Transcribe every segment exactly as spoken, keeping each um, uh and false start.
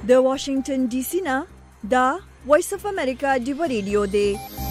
د واشنگټن ډي سي نه دا وایس اف امریکا ډیو ریډیو دی.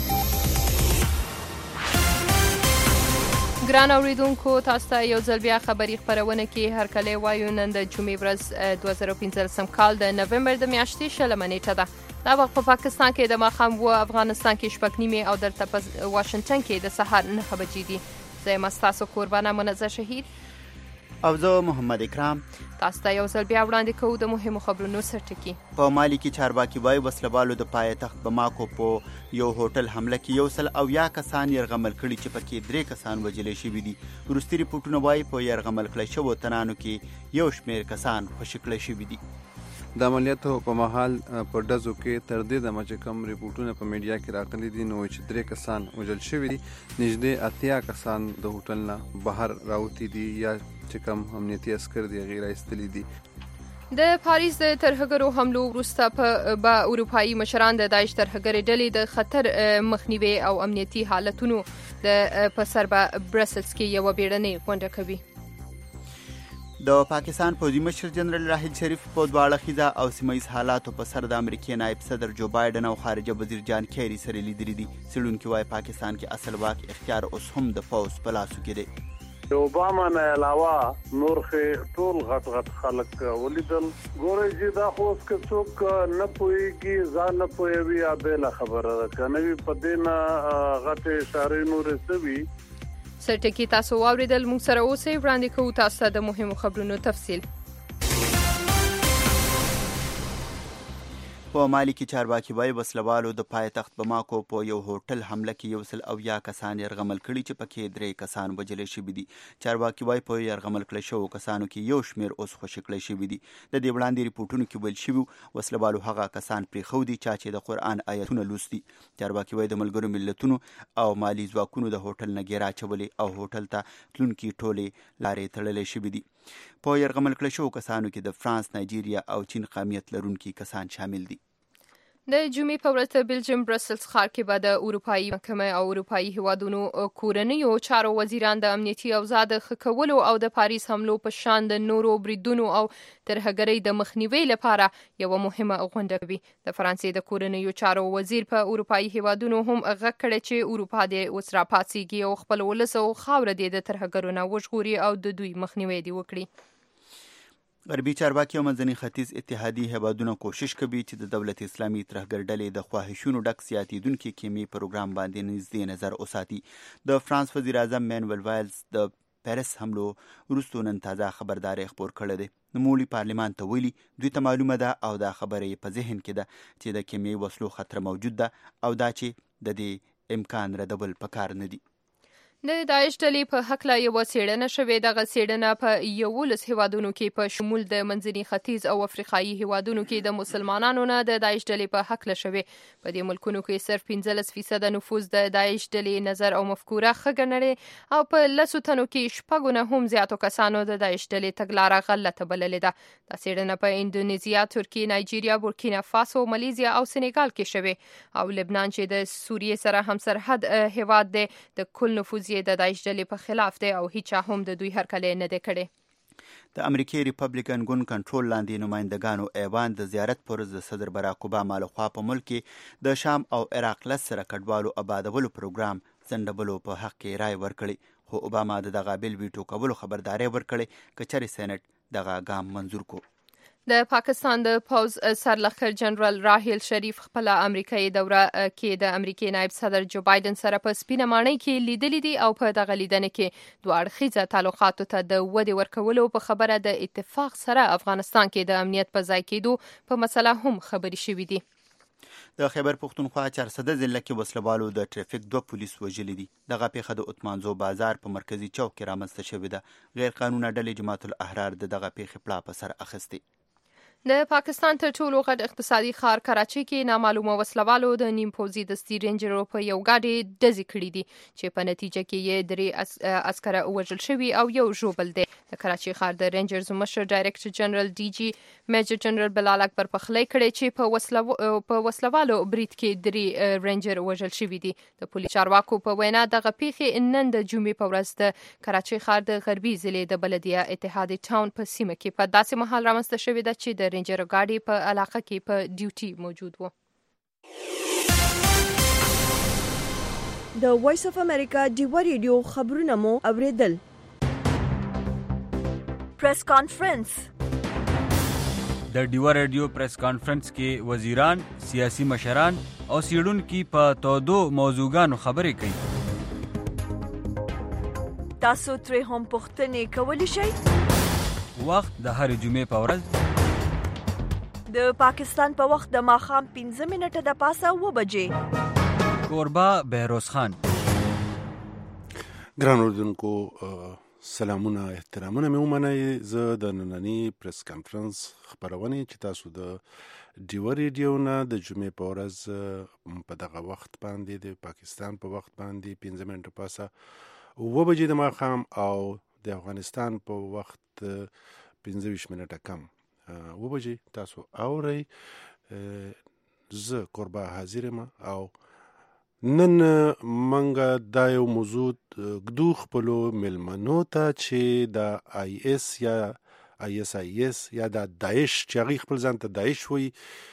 ګران اوریدونکو، تاسو ته یو ځل بیا خبري خبرونه کې هر کله وایو. نن د جمعې ورځ دوه زره پنځلسم کال د نومبر د میاشتې شلمه نیټه ده. دا وخت په پاکستان کې د ماښام و، افغانستان کې شپږ نیمې او دلته په واشنګټن کې د سهار نهه بجې دي. زه یم ستاسو قربانه منزه شهید او زه محمد اکرام. تاسو ته یو ځل بیا وړاندې کوو د مهمو خبرونو سرټکي. په مالي کې چارواکي وایي وسلوالو د پایتخت بماکو په یو هوټل حمله کې یو سل او یا کسان یرغمل کړي چې پکې درې کسان وژل شوي دي. وروستي ریپورټونه وایي په یرغمل کړی شوو تنانو کې یو شمېر کسان خوشي کړي شوي دي. د عملیاتو په مهال په ډزو کې تر دې دمه چې کوم ریپورټونه په میډیا کې راغلي دي نو چې درې کسان وژل شوي دي، نږدې اتیا کسان د هوټل نه بهر راوتي دي یا چې کوم امنیتي عسکر دي هغې رایستلي دي. د پاریس د ترهګرو حملو وروسته به اروپایي مشران د داعش ترهګرې ډلې د خطر مخنیوي او امنیتي حالتونو د په سر به برسلز کې یوه بیړنۍ غونډه کوي. د پاکستان پوځي مشر جنرال راحیل شریف په دواړه خیزه او سیمه ییز حالاتو په سر د امریکې نایب صدر جو بایډن او خارجه وزیر جان کیری سره لیدلي دي. څېړونکي وایي پاکستان کې اصل واک اختیار اوس هم د پوځ په لاسو کې دی. د اوباما نه علاوه نور ټول غټ غټ خلک ولیدل. ګورئ چې دا خو اوس که څوک نه پوهېږي ځان نه پوهوي یا بېله خبره ده، که نه وي په دې نه غټې اشارې نورې څه وي. سرټکي تاسو واورېدل. موږ سره اوسئ، وړاندې کوو تاسو ته د مهمو خبرونو تفصیل. په مالي کې چارواکي وایي وسلوالو د پایتخت بماکو په یو هوټل حمله کې یو سل او یا کسان یرغمل کړي چې پکې درې کسان وژل شوي دي. چارواکي وایي په یرغمل کړی شوو کسانو کې یو شمېر اوس خوشي کړی شوي دي. د دې وړاندې ریپورټونو کې ویل شوي وسلوالو هغه کسان پرېښودي چا چې د قرآن آیتونه لوستي. چارواکي وایي د ملګرو ملتونو او مالي ځواکونو د هوټل نه ګیرا اچولې او هوټل ته تلونکي ټولې لارې تړلې شوي دي. په یرغمل کړی شوو کسانو کې د فرانس، نایجیریا او چین قومیت لرونکي کسان شامل دي. د جمعې په ورځ د بلجیم برسلز ښار کې به د اروپایي محکمې او اروپایي هیوادونو کورنیو چارو وزیران د امنیتي اوضاع د ښه کولو او د پاریس حملو په شان د نورو بریدونو او ترهګرۍ د مخنیوي لپاره یوه مهمه غونډه کوي. د فرانسې د کورنیو چارو وزیر په اروپایي هیوادونو هم غږ کړی چې اروپا دې اوس راپاڅېږي او خپل ولس او خاوره دې د ترهګرو نه وژغوري او د دوی مخنیوی دې وکړي. غربي چارواکي او منځني ختیځ اتحادي هیوادونه کوشش کوي چې د دولت اسلامي ترهګر ډلې د خواهشونو ډک زیاتېدونکي کیمي پروګرام باندې نږدې نظر وساتي. د فرانس وزیر اعظم مینویل وایلز د پیرس حملو وروسته نن تازه خبرداری خپور کړی دی. نوموړي پارلمان ته ویلي دوی ته معلومه ده او دا خبره یې په ذهن کې ده چې د کیمیاوي وسلو خطر موجود ده او دا چې د دې امکان ردول پکار نه دي. د داعش ډلې په هکله یوه څېړنه شوې. دغه څېړنه په یولس هیوادونو کې په شمول د منځني ختیځ او افریقایي هیوادونو کې د مسلمانانو نه د داعش ډلې په هکله شوې. په دې ملکونو کې صرف پنځلس فیصده نفوذ د داعش ډلې نظر او مفکوره ښه ګڼلې او په لسو تنو کې شپږو نه هم زیاتو کسانو د داعش ډلې تګلاره غلطه بللې ده. دا څېړنه په اندونیزیا، ترکیې، نایجیریا، بورکینا فاسو، ملیزیا او سینیګال کې شوې او لبنان چې د سوریې سره هم سرحد هیواد دی د کل نفوذ د داعش ډلې په خلاف دی او هیچا هم د دوی هرکلی نه دی کړی. د امریکې ریپبلیکن ګوند کنټرول لاندې نمایندګانو ایوان د زیارت پر ورځ د صدر باراک اوباما لخوا په ملک کې د شام او عراق لس سره کډوالو آبادولو پروګرام ځنډولو په حق کې رای ورکړی، خو اوباما د دغه بیل ویټو کولو خبرداری ورکړی که چېرې سینټ دغه ګام منظور کو. د پاکستان د پوځ سرلښکر جنرال راحیل شریف خپله امریکایي دوره کې د امریکې نایب صدر جو بایډن سره په سپینه ماڼۍ کې لیدلي دي او په دغه لیدنه کې دوه اړخیزه تعلقاتو ته د ودې ورکولو په خبره د اتفاق سره افغانستان کې د امنیت په ځای کېدو په مسله هم خبرې شوي دي. د خیبر پښتونخوا چارسده ضلع کې وسلوالو د ټریفیک دوه پولیس وژلي دي. دغه پیښه د اتمانزو بازار په مرکزي چوک کې رامنځته شوې ده. غیر قانونه ډلې جماعت الاحرار د دغه پیښې پلا په سر اخیستې. د پاکستان تر ټولو غټ اقتصادي ښار کراچۍ کې نامعلومه وسلوالو د نیم پوځي دستي رینجرو په یو ګاډي ډزې کړي دي چې په نتیجه کې یې درې عسکر وژل شوي او یو ژوبل دی. د کراچي ښار د رینجرز مشر ډایرکټر جنرال ډي جی میجر جنرال بلال اکبر پخلی کړی چې په وسلو په وسلوالو برید کې درې رینجر وژل شوي دي. د پولیس چارواکو په وینا دغه پیښې نن د جمعې په ورځ د کراچي ښار د غربي ضلع د بلدیه اتحادیه ټاون په سیمه کې په داسې مهال رامنځته شوې ده چې د رینجر ګاډي په علاقه کې په ډیوټي موجود و. د وایس اف امریکا ډیوا ریډیو خبرونه مو اوریدل. پریس کانفرنس. د ډیوا ریډیو پریس کانفرنس کې وزیران، سیاسي مشران او څېړونکي په تودو موضوعګانو خبرې کوي. تاسو ترې هم پوښتنې کولی شئ. وخت د هرې جمعې په ورځ د پاکستان په وخت د ماښام پنځه منټه د پاسه اوه بجې. کوربه بهروز خان. ګران اردوونکو سلامونه احترامونه مې ومنئ. زه د ننني پریس کانفرنس خپرونې چې تاسو د ډیوا ریډیو نه د جمعې په ورځ په دغه وخت باندې د پاکستان په وخت باندې پنځه منټه پاسه اوه بجې د ماښام او د افغانستان په وخت پنځه ویشت منټه کم اوه بجې تاسو اورئ. زه کوربه حاضر یم او نن منګه دا یو موضوع ږدو خپلو مېلمنو ته چې د آی ایس یا آی ایس آی ایس یا د داعش چې هغوی خپل ځان ته داعش وایي،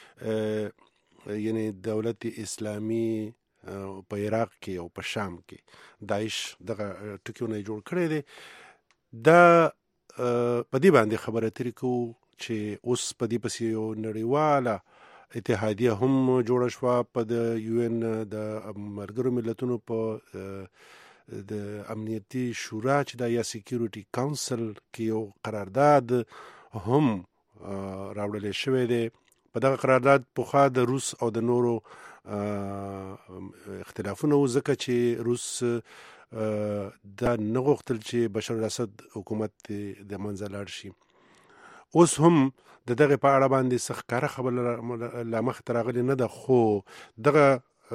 یعنی دولت اسلامي په عراق کې او په شام کې داعش دغه ټکیونه یې جوړ کړی دی. دا په دې باندې خبره ترې کوو چې اوس په دې پسې یو نړیواله اتحادیه هم جوړه شوه په د یو ان د ملګرو ملتونو په د امنیتي شورا چې دا یا سیکیورټي کاونسل کې یو قرارداد هم راوړلی شوی دی. په دغه قرارداد پخوا د روس او د نورو اختلافونه و، ځکه چې روس دا نه غوښتل چې بشار الاسد حکومت د منځه لاړ شي. اوس هم د دغه په اړه باندې څه ښکاره خبره لا مخې ته راغلې نه ده، خو دغه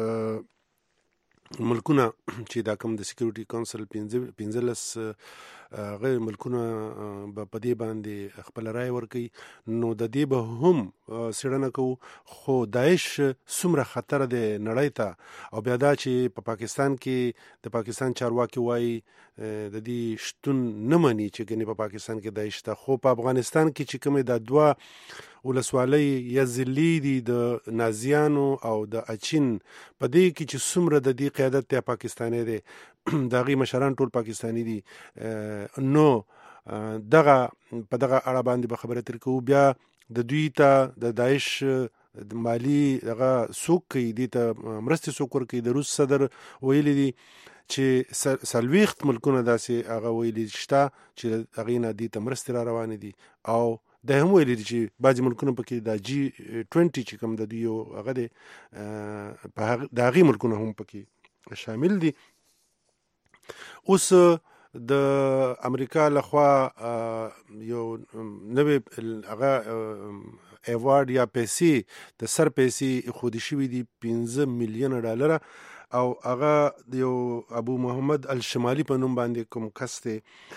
ملکونه چې دا کوم د سیکیورټي کونسل پنځلس هغه ملکونه به په دې باندې خپل رای ورکوي، نو د دې به هم څېړنه کوو. خو داعش څومره خطر دی نړۍ ته، او بیا دا چې په پاکستان کې د پاکستان چارواکي وایي د دې شتون نه مني چې ګنې په پاکستان کې داعش ته، خو په افغانستان کې چې کومې دا دوه ولسوالۍ یا ضلعې دي د نازیانو او د اچین، په دې کې چې څومره د دې قیادت دی پاکستاني دی، د هغې مشران ټول پاکستاني دي، نو دغه په دغه اړه باندې به خبره ترې کوو. بیا د دوی ته د داعش مالی دغه څوک کوي، دې ته مرستې څوک ورکوي. د روس صدر ویلي دي چې څلوېښت ملکونه داسې هغه ویلي شته چې هغې نه دې ته مرستې را روانې دي، او دا هم ویلي دي چې بعضې ملکونه پکې دا جی ټوینټي چې کوم د دوی یو هغه دی د هغې ملکونه هم پکې شامل دي. اوس د امریکا لخوا یو نوې هغه ایوارډ یا پیسې د سر پیسې ایښودې شوي دي پنځه میلیونه ډالره، او هغه د یو ابو محمد الشمالي په نوم باندې کوم کس دی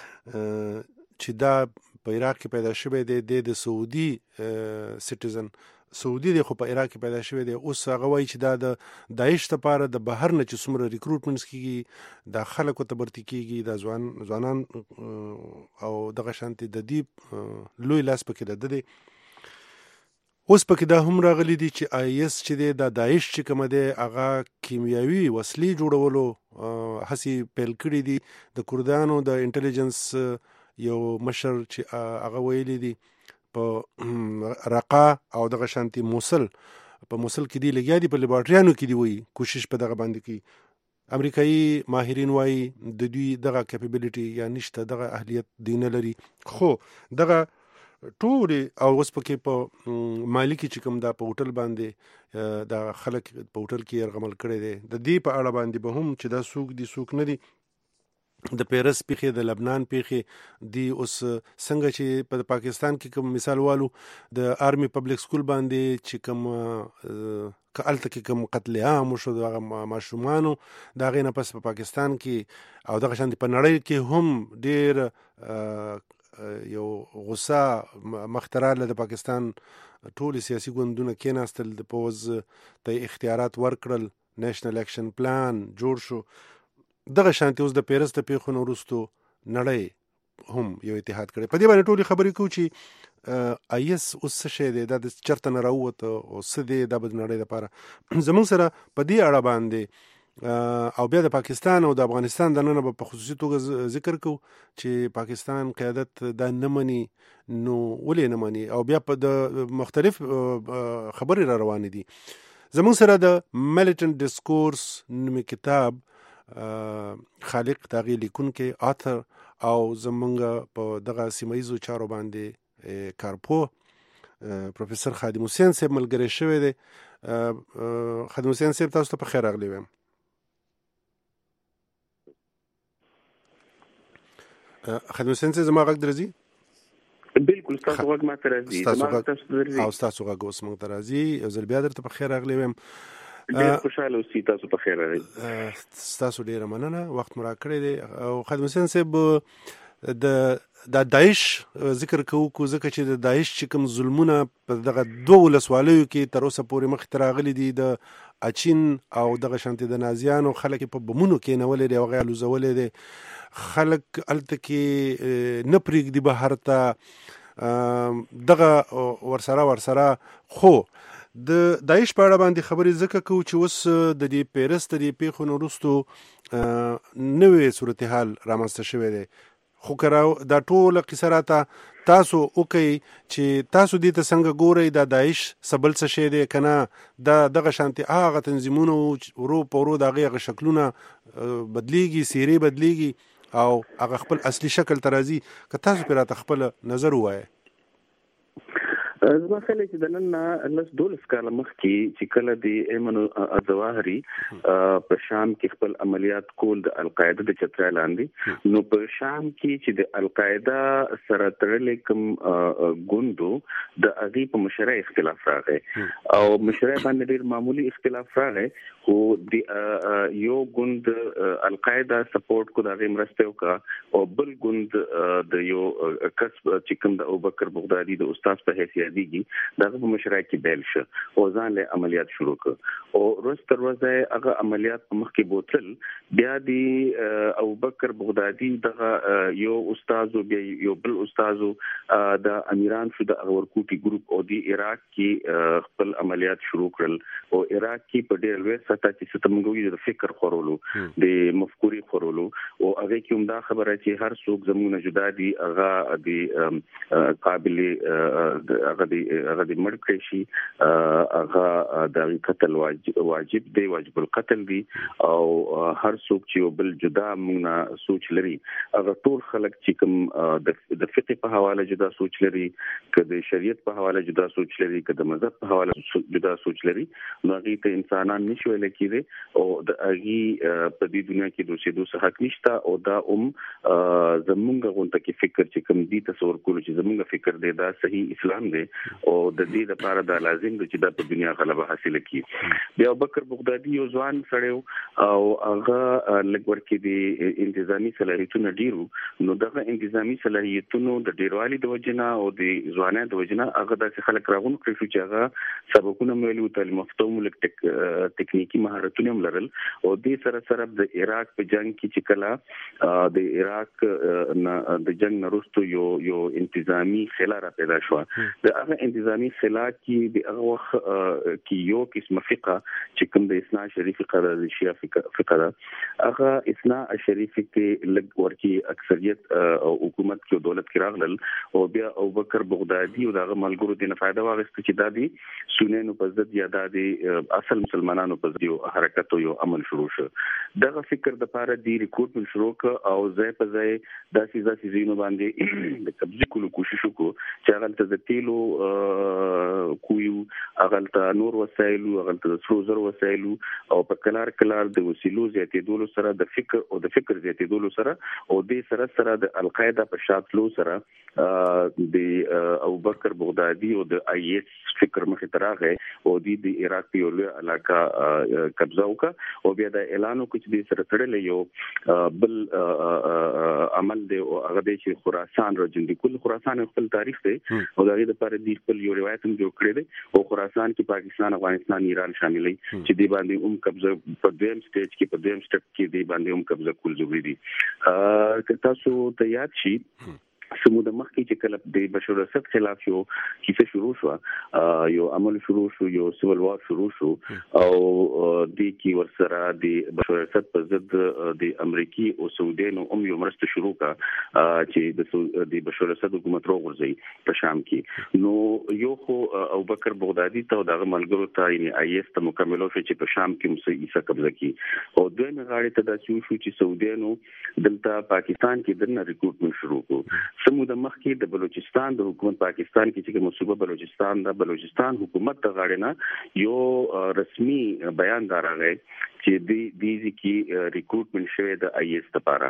چې دا په عراق کې پیدا شوی دی، د سعودي سټیزن سعودي دی خو په عراق کې پیدا شوی دی. اوس هغه وایي چې دا د داعش لپاره د بهر نه چې څومره ریکروټمنټس کېږي، دا خلکو ته برتي کېږي، دا ځوان ځوانان او دغه شانتې د دې لوی لاس پکې د ده دی. اوس پکې دا هم راغلی دي چې آی ایس چې دی دا داعش چې کومه دی هغه کیمیاوي وسلې جوړولو هڅې پیل کړي دي. د کردانو د انټلیجنس یو مشر چې هغه ویلي دي په رقا او دغه شانتي موصل، په موصل کې دی لګیا دي، په لیبارټریانو کې دی وایي کوشش په دغه باندې کوي. امریکایي ماهرین وایي د دوی دغه کیپیبلیټي یا نشته، دغه اهلیت دی نه لري. خو دغه ټولې او اوس پکې په مالي کې چې کوم دا په هوټل باندې دا خلک په هوټل کې یرغمل کړی دی، د دې په اړه باندې به هم چې دا څوک دي څوک نه دي. د پیرس پیښې، د لبنان پیښې دي، اوس څنګه چې په پاکستان کې کوم مثال والو د آرمی پبلک سکول باندې چې کوم که هلته کې کوم قتل عام وشو د هغه ماشومانو، د هغې نه پس په پاکستان کې او دغه شانتې په نړۍ کې هم ډېر یو غوسه مختراله د پاکستان ټول سیاسي ګوندونه کېناستل د پوز ته اختیارات ورکړل نېشنل اکشن پلان جوړ شو دغه شانتي اوس د پیرس د پیښو نه وروستو نړۍ هم یو اتحاد کړی په دې باندې ټولې خبرې کوو چې ایس اوس څه شی دی دا د چرته نه راووته او څه دی دا به د نړۍ لپاره زموږ سره په دې اړه باندې او بیا د پاکستان او د افغانستان د نن په خصوصي توګه ذکر کو چې پاکستان قیادت دا نه مني نو ولې نه مني او بیا په د مختلف خبرې را روانې دي زموږ سره د میلیټنټ ډیسکورس نومي کتاب خالق تاغي لیکونکي آثر او زمونږ په دغه سیمایزو چارو باندې کارپو پروفیسور خادم حسین صاحب ملګری شوی دی خادم حسین صاحب تاسو ته په خیر راغلی وایم خادم حسین صاحب زما غږ درځي بالکل تاسو غږ ما ته راځي تاسو غږ او تاسو غږ اوس موږ ته راځي یو ځل بیا درته په خیر راغلی وایم ډېر خوشاله اوسئ تاسو په خیر راغلی تاسو ډېره مننه وخت مو راکړی دی او خادم حسین صاحب د د داعش ذکر کوو کو ځکه چې د داعش چې کوم ظلمونه په دغه دوه ولسوالیو کې تر اوسه پورې مخې ته راغلي دي د اچین او دغه شانتي د نازیانو خلک په بمونو کېنولې دي هغه الوزولې دي خلک هلته کې نه پرېږدي بهر ته دغه ورسره ورسره خو د داعش په اړه باندې خبرې ځکه کوو چې اوس د دې پیرس د دې پیښو نه وروستو نوې صورتحال رامنځته شوی دی خو که دا ټوله قصه راته تاسو وکئ چې تاسو دې ته څنګه ګورئ دا داعش څه بل څه شی دی که نه دا دغه شانتي هغه تنظیمونه ورو په ورو د هغې هغه شکلونه بدلیږي څیرې بدلیږي او هغه خپل اصلي شکل ته راځي که تاسو پرې راته خپل نظر ووایئ زما خیال چې د نن نه لس دولس کاله مخکې چې کله د ایمن الظواهري په شام کې خپل عملیات کول د القاعده د چترا لاندې نو په شام کې چې د القاعده سره تړلې کوم ګوندو د هغې په مشره اختلاف راغی او مشره باندې ډېر معمولی اختلاف راغی خو د یو ګوند القاعده سپورټ کو د هغې مرسته وکړه او بل ګوند د یو کس چې کوم د ابوبکر بغدادي د استاد په حیثیت دیږي دغه په مشره کې بیل شو او ځان له عملیات شروع کړ او روز تر ورځې هغه عملیات په مخ کې بوتل بیا د ابوبکر بغدادي دغه یو استاد او بیا یو بل استاد د امیران شو د ورکوټي ګروپ او د عراق کې خپل عملیات شروع کړل او عراق کې په ډېر لوی سطح کې ستمګوي د فکر خورولو د مفکوري خورولو او هغه کې هم دا خبره چې هر څوک زمونه جدا دي هغه د قابل هغه هغه د مړ کړی شي هغه د قتل واجب دی واجب القتل دی او هر څوک چې بل جدا مونږه سوچ لري هغه ټول خلک چې کوم د فقه په حواله جدا سوچ لري که د شریعت په حواله جدا سوچ لري که د مذهب په حواله جدا سوچ لري نو هغه ته انسانان نشي ویل کېږي او د هغه په دې دنیا کې د اوسېدو څه حق نشته او دا هم زمونږ غونډه کې فکر چې کوم دي تصور کولو چې زمونږ فکر دی دا صحیح اسلام دی او د دې لپاره دا لازم دی چې دا په دنیا غلبه حاصل کړي بیا ابوبکر بغدادي یو ځوان سړی او هغه لګور کې د انتظامی صلاحیتونو ډیرو نو دغه انتظامی صلاحیتونو د ډیروالي د وجنه او د ځوانۍ د وجنه هغه د خلک راغون کړی چې هغه سبقونه مېلو تعلیم یافته ملک تکنیکی مهارتونه لرل او د سره سره د عراق په جنگ کې چې کله د عراق د جنگ وروسته یو یو انتظامی خلا را پیدا شو د هغه انتظامی خلا کې د هغه وخت کې یو قسم فقه چې کوم د اسنا شریف فقه د شیعه فقه ده هغه اسنا شریف کې لګ ورکی اکثریت حکومت کې دولت کې راغلل او بیا ابوبکر بغدادي او دغه ملګرو دینه فائدہ واغست چې د دې سننو په ضد یا د اصل مسلمانانو په ضد یو حرکت او یو عمل شروع شو دغه فکر د پاره دی ریکروټمنټ شروع ک او ځای په ځای داسې داسې زینو باندې د قبضه کولو کوشش وکړو چې هغه ته د تیلو کویو اغلطه نور وسایل اغلطه سرو زر وسایل او په کلار کلار د وسیلو زیاتېدلو سره د فکر او د فکر زیاتېدلو سره او د سره سره د القاعده په شاتلو سره د ابوبکر بغدادي او د آی ایس فکر مخې تراغه او د عراق په یو علاقه قبضه وکړه او بیا د اعلان وکړ چې د سره تړلې یو بل عمل دی او هغه د خراسان راجندي کول خراسان خپل تاریخ دی او دغه لپاره د خپل یو روایت هم جوړ کړی دی او خراسان کې پاکستان افغانستان ایران شاملې چې د باندې هم قبضه په دویم سټیج کې په دویم سټپ کې د باندې هم قبضه کول ضروري دي که تاسو ته یاد شي سمو د مخکې چې کله د بشار الاسد خلاف یو کیسه شروع شو یو عمل شروع شو یو سیول وار شروع شو او د کی ورسره د بشار الاسد په ضد د امریکای او سعودي نو هم یو مرسته شروع کا چې د بشار الاسد حکومت راوغورځي په شام کې نو یو خو ابوبکر بغدادي ته دغه ملګرو ته یعنی آی ایس ته مکمل شو چې په شام کې مسیسه قبضه کی او دوی غاړي ته د شو چې سعودي نو دلته پاکستان کې دنه ریکروټمنټ شروع کو سمو د مخکې د بلوچستان د حکومت پاکستان کې چې مصوبه بلوچستان د بلوچستان حکومت د غاړې نه یو رسمي بیان دراغی چې د دې کې ریکروټمنټ شوی د آی ایس لپاره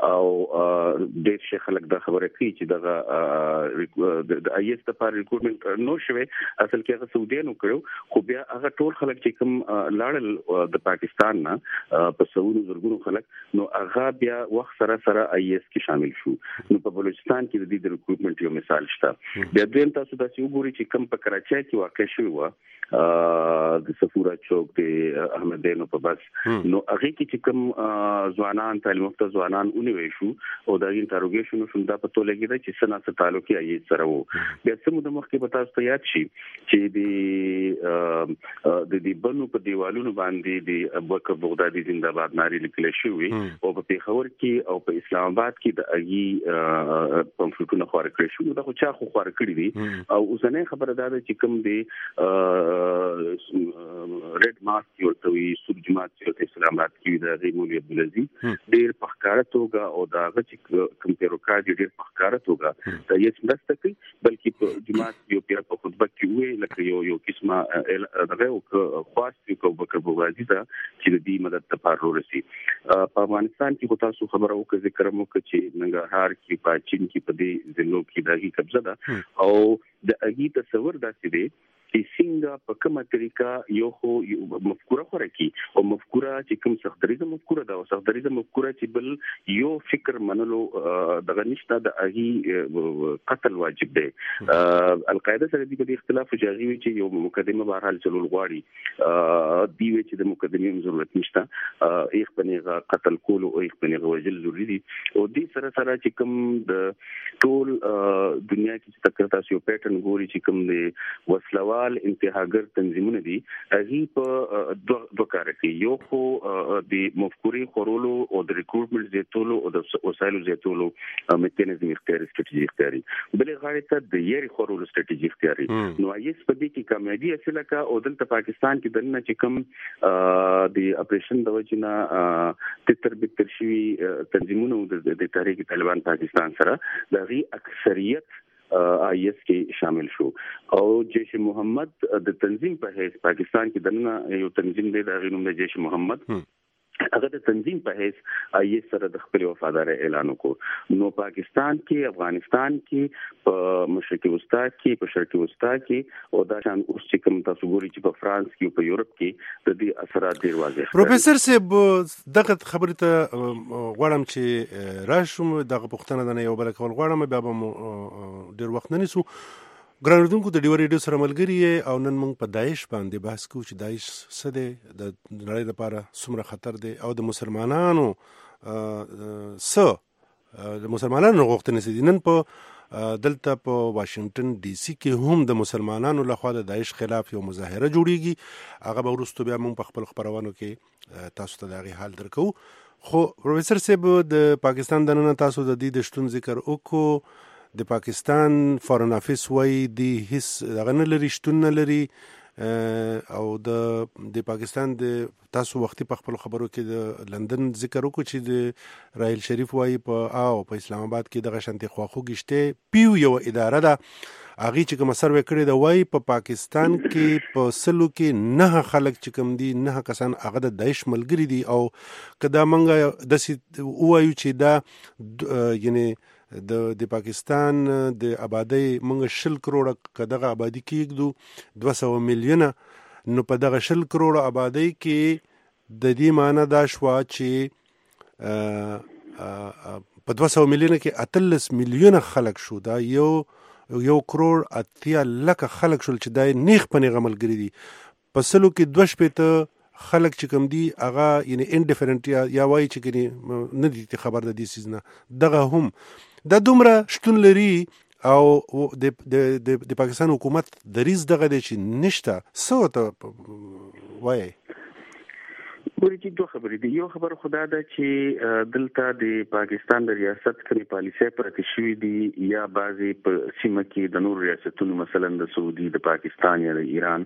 او د شیخ خلک د خبره کوي چې د د آی ایس لپاره ریکروټمنټ نو شوی اصل کې هغه سعودیانو کړو خو بیا هغه ټول خلک چې کوم لاړل د پاکستان نه په سعودي زرګونو خلک نو هغه بیا وخت سره سره آی ایس کې شامل شو نو په بلوچستان کې د دې ریکروټمنټ یو مثال شته بیا دویم تاسو د سیوګوري چې کوم په کراچۍ کې واقع شوی و د سفورا چوک د احمدینو په بس نو هغه کې چې کوم ځوانان تعلیم یافته ځوانان اونې شو او د انټروګیشن شو دا په توګه کې چې سنا سره تعلق یې سره وو بیا سمو د مخکې په تاسو ته یاد شي چې د د دې بنو په دیوالونو باندې د ابوبکر بغدادي زنده‌باد ناري لیکل شوی او په پیښور کې او په اسلام آباد کې د اغي پمفلټونه خور کړی شو دا خو چا خو خور کړی دي او اوسنۍ خبره ده چې کوم دی ریډ مارک یو توي سور جماعت چې اسلام آباد کې د غیمولي عبدالعزیز ډېر په ښکارا توګه او دا چې کوم پیروکار ډېر په ښکارا توګه دا یې مرسته کوي بلکې په جماعت یو پیر په خطبه کې وی لکه یو یو قسمه دغه او خاص یو ابوبکر بغدادي ته چې د دې مدد لپاره ورسي په افغانستان کې تاسو خبره وکړه ذکر مو کوي چې ننګرهار کې په چین کې په دې ضلعو کې دغه قبضه ده او د اګي تصور داسې دی چې څنګه په کومه طریقه یو خو مفکوره خوري کی او مفکوره چې کوم سختریزه مفکوره ده او سختریزه مفکوره چې بل یو فکر منلو دغه نشته د اغي قتل واجب دی القاعده سره د اختلاف جاغي چې یو مقدمه به حال چلول غواړي دی وی چې د مقدمې ضرورت نشته ایخ بنغه قتل کول او ایخ بنغه وجل ضروري دي او دې سره سره چې کوم د ټول دنیا کې چې تکرتا سیو پیټرن ګوري چې کوم دی وسلوال انتهاګر تنظیمونه دي هغه په دوه کار کوي یو خو د مفکوري خورولو او د ریکروټمنټ زیاتولو او د وسایلو زیاتولو میکانیزم اختیاري ستراتیژي اختیاري بل غاړه ته د یاري خورولو ستراتیژي اختیاري نو ایس په دې کې کامیابی حاصله کا او دلته پاکستان کې دنه چې کوم د اپریشن د وجنه تتر بتر شوی تنظیمونه د تحریک طالبان پاکستان سره د غي اکثریت آی ایس کې شامل شو او جیش محمد د تنظیم په حیث پاکستان کې دنه یو تنظیم دی د غینوم د جیش محمد هغه د تنظیم په حیث آی ایس سره د خپل وفادار اعلان وکړ نو پاکستان کې افغانستان کې په مشرقي وسطا کې په شرقي وسطا کې او دا شان اوس چې کوم تاسو ګوري چې په فرانس کې او په یورپ کې د دې اثرات ډیر واضح پروفیسور صاحب دغه خبره ته غواړم چې راشم دغه پښتنه د یو بل کول غواړم بیا به ډیر وخت نه نیسو ګرانودونکو د ډیو ریډیو سره ملګری او نن موږ په داعش باندې بحث کوو چې داعش څه دی د نړۍ لپاره څومره خطر دی او د مسلمانانو څه د مسلمانانو غوښتنې څه دي نن په دلته په واشنگټن ډي سي کې هم د مسلمانانو لخوا د داعش خلاف یو مظاهره جوړیږي هغه به وروسته بیا موږ په خپل خبرونو کې تاسو ته د هغې حال درکو خو پروفیسور صاحب د پاکستان دننه تاسو د دې د شتون ذکر وکړو د پاکستان فارن افیس وای دی هیڅ دغه نه لري شتون نه لري او د د پاکستان د تاسو وختي په خپل خبرو کې د لندن ذکر وکړو چې د رایل شریف وای په او په اسلام آباد کې دغه شانتي خواخو گشته پیو یو اداره ده هغه چې کوم سروې کړی دا وای په پاکستان کې په سلو کې نه خلک چې کوم دي نه کسان هغه د داعش ملګری دي او کدا منګه د وایو چې دا یعنی د د پاکستان د آبادی منګه شل کروڑه کداغه آبادی کېږدو دوه سوه میلیونه نو په دغه شل کروڑه آبادی کې د دې معنی دا شوا چې په دوه سوه میلیونه کې اتلس میلیونه خلک شو دا یو یو کروڑ اتیا لکه خلک شول چې دا نیخ پنې غملګری دي په سلو کې دوه شپېته خلک چې کوم دي هغه یعنی انډیفرنٹ یا یا وایي چې کني نه دي خبر د دې سیز نه دغه هم دا دومره شتون لري او د د د پاکستان حکومت دریز دغه د چې نشته سو ته وایي ګورې چې دوه خبرې دي. یو خبر خدا ده چې دلته د پاکستان د ریاست کې پالیسي پرته شوې دي یا بعضي په سیمه کې د نور ریاستونو مثلا د سعودي د پاکستان یا د ایران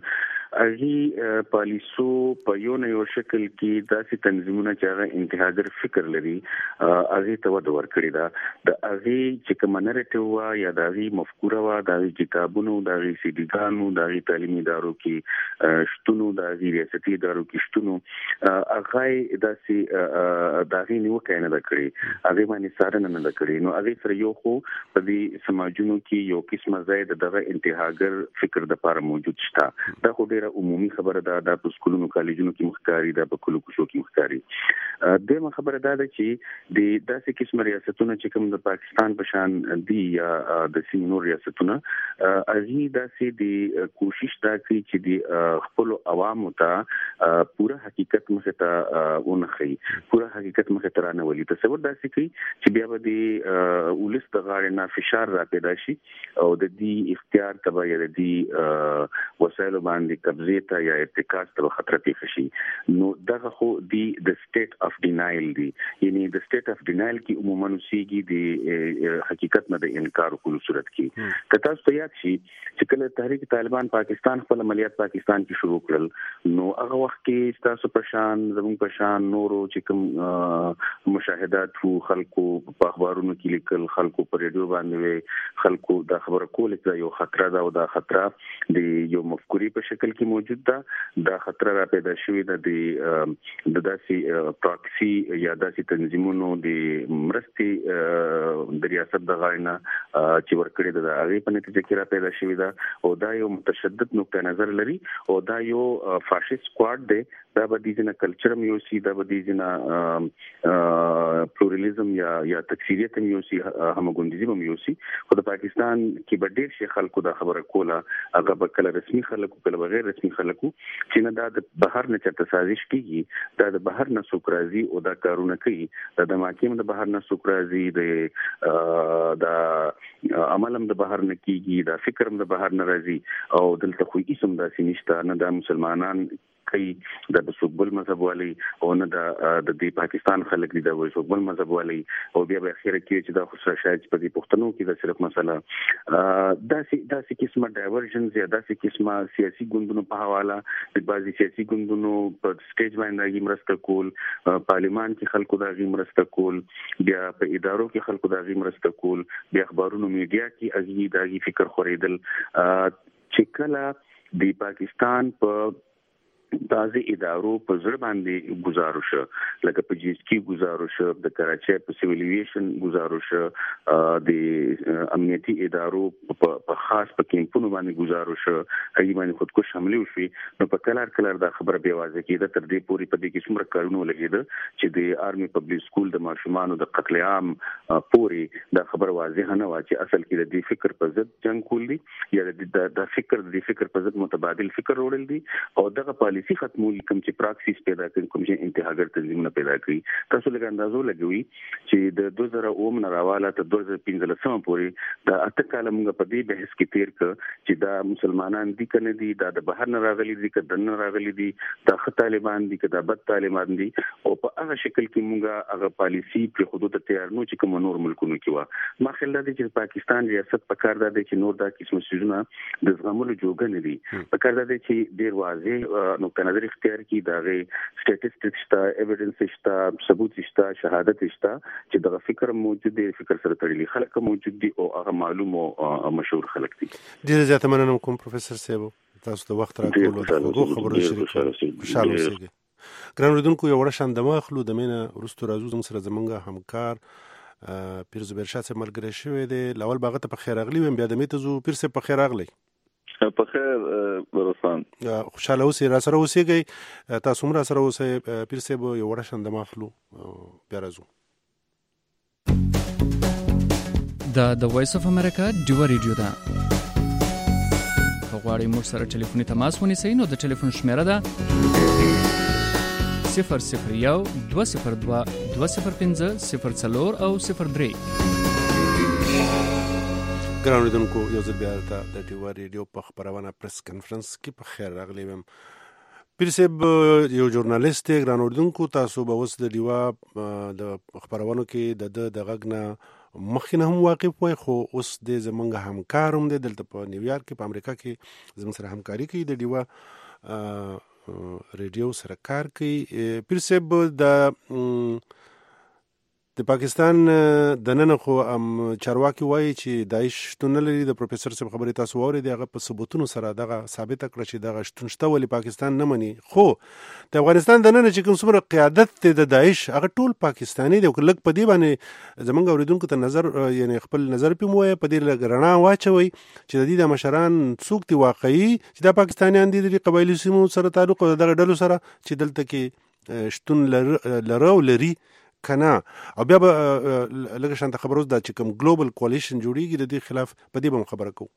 اغي پالیسو په یو نه یو شکل کې داسې تنظیمونه چې هغه انتهاګر فکر لري اغي ته ود ورکړي دا د اغي چې کوم نریټیو وا یا د اغي مفکوره وا د کتابونو د اغي سیډیګانو د اغي تعلیمي ادارو کې شتونو د اغي ریاستي ادارو کې شتونو اغه داسې د اغي نیو کینه د کړی اغي باندې سارنه نه د کړی نو اغي سره یو خو په دې سماجونو کې یو قسمه زائد دغه انتهاګر فکر د لپاره موجود شته دا خو عمومي خبره ده د سکولونو کالجونو کې مخکاري ده په کلو کوشو کې مخکاري دغه خبره ده چې د داسې قسم ریاستونو چې کوم د پاکستان په شان دي یا د سیمو ریاستونو اغي داسې د کوشش دا کوي چې د خپل عوامو ته پوره حقیقت مخ ته ونخي پوره حقیقت مخ ته رانه ولي تصور داسې کوي چې بیا به د ولس د غاړې نه فشار را پیدا شي او د دې اختیار تبع یا د دې وسایل باندې قبضه ته یا ارتکاز ته خطر پیښ شي نو دغه خو دی د سټیټ اف ډینایل دی یعنی د سټیټ اف ډینایل کې عموما نوسیږي د حقیقت نه د انکار کولو صورت کې کته تاسو یاد شي چې کله تحریک طالبان پاکستان خپل عملیات پاکستان کې شروع کړل نو هغه وخت کې تاسو په شان زموږ په شان نورو چې کوم مشاهدات وو خلکو په اخبارونو کې لیکل خلکو په ریډیو باندې خلکو دا خبره کوله چې یو خطر ده او دا خطر د یو مفکوري په شکل کې موجود ده دا خطر را پیدا شوی ده د داسې پراکسی یا داسې تنظیمونو د مرستي د ریاست د غاړه چې ورکړي ده هغه په نتیجه کې را پیدا شوی ده او دا یو متشدد نقطه نظر لري او دا یو فاشیست سکواډ دی دا به د جنا کلچر میوسی دا به د جنا پلورالیزم یا یا تکثیریت میوسی همغوندیزم میوسی خو د پاکستان کې به ډیر شي خلکو دا خبره کوله هغه به کله رسمي خلکو کله بغیر رسمي خلکو چې نه دا د بهر نه چرته سازش کیږي دا د بهر نه سوکرازي او دا کارونه کوي دا د محاکم د بهر نه سوکرازي د د عملم د بهر نه کیږي دا فکرم د بهر نه راځي او دلته خو هیڅ هم داسې نشته نه د مسلمانان کوي د سوبل مذهب والی او نه د د پاکستان خلک دي د سوبل مذهب والی او بیا به اخیره کې چې دا خو شاید په دې پښتنو کې د صرف مسله داسې داسې قسمه ډایورژنز یا داسې قسمه سیاسي ګوندونو په حواله د بعضي سیاسي ګوندونو په سټیج باندې مرسته کول پارلیمان کې خلکو د غي مرسته کول بیا په ادارو کې خلکو د غي مرسته کول بیا اخبارونو میډیا کې اغي د غي فکر خورېدل چې کله د پاکستان په بعضي ادارو په ځړ باندې گزارو شو لکه په جی اس کی گزارو شو د کراچۍ په سیویل ایویشن گزارو شو د امنیتي ادارو په خاص په کیمپونو باندې گزارو شو هغه باندې خودکش حمله وشي نو په کلر کلر دا خبره به واضح کیده تر دې پوری په دې کې څومره کارونه لګیده چې د آرمي پبلک سکول د ماشومان د قتل عام پوری دا خبره واضح نه و چې اصل کې د دې فکر په ضد جنگ کول دي یا د فکر د فکر په ضد متبادل فکر وړل دي او دغه پالیسي ختمول کوم چې پراکسیس پیدا کوي کوم چې انتهاګر تنظیمونه پیدا کوي تاسو لږ اندازو لګوي چې د دوه زره اووه نه راواله تر دوه زره پنځه سم پورې دا اته کاله موږ په دې بحث کې تیر ک چې دا مسلمانان دي کنه دي دا د بهر نه راغلي دي که دنه راغلي دي دا خ طالبان دي که دا بد طالبان دي او په هغه شکل کې موږ هغه پالیسی پر حدود تیار نو چې کوم نور ملکونو کې و ما خیال دی چې پاکستان ریاست په کار ده چې نور دا قسم سيزونه د زغملو جوګه نه دي په کار ده چې ډیر واضح نقطه نظر اختیار کی دا غي سټیټسټکس شته ایویډنس شته ثبوت شته شهادت شته چې دا فکر موجود دی فکر سره تړلي خلک موجود دي او هغه معلوم او مشهور خلک دي. ډیر زیات مننه کوم پروفیسور صاحب تاسو د وخت راکولو او خبرو شریک خوشاله اوسئ. ګران اوریدونکو یو وړه شاندمه اخلو د مینه ورستو راځو زموږ سره زمونږ همکار پیر زبیر شاه صاحب ملګری شوی دی. لاول باغ ته په خیر راغلی ویم بیا د میته زو پیر صاحب په خیر راغلی. په خیر ورسان خوشاله اوسئ را سره اوسئ تاسو هم را سره اوسئ. پیر صاحب یو وړه شاندمه اخلو بیا راځو. دا د وایس اف امریکا ډیو ریډیو ده. غواړئ موږ سره ټلیفوني تماس ونیسئ نو د ټلیفون شمیره ده صفر صفر یو دوه صفر دوه دوه صفر پنځه صفر څلور او صفر درې. ګران اوریدونکو یو ځل بیا ته د ډیو ریډیو په خبرونه پریس کانفرنس کې په خیر راغلی وم. پیر صاحب یو ژورنالیست دی. ګران اوریدونکو تاسو به اوس د ډیو د خبرونو کې د د غږ نه مخکې نه هم واقف وای خو اوس د زمونږ همکار هم دی دلته په نیویارک کې په امریکا کې زموږ سره همکاري کوي د ډیو ریډیو سره کار کوي. پیر صاحب د د پاکستان د نن خو چارواکي وایي چې داعش شتون نه لري. د پروفیسور صاحب خبرې تاسو واورېدې هغه په ثبوتونو سره دغه ثابته کړه چې دغه شتون شته ولې پاکستان نه مني. خو د افغانستان د نن چې کوم څومره قیادت دی د داعش هغه ټول پاکستاني دی. لږ په دې باندې زمونږ اوریدونکو ته نظر یعنی خپل نظر پې مو وایه په دې لږ رڼا واچوئ چې د دې د مشران څوک دي واقعي چې دا پاکستانیان دي د قبایلي سیمو سره تعلق او دغه ډلو سره چې دلته کې شتون لره او لري کنه. او بیا به لږه شانته خبر اوس دا چې کوم ګلوبل کولیشن جوړیږي د دې خلاف په دې به خبره کوو.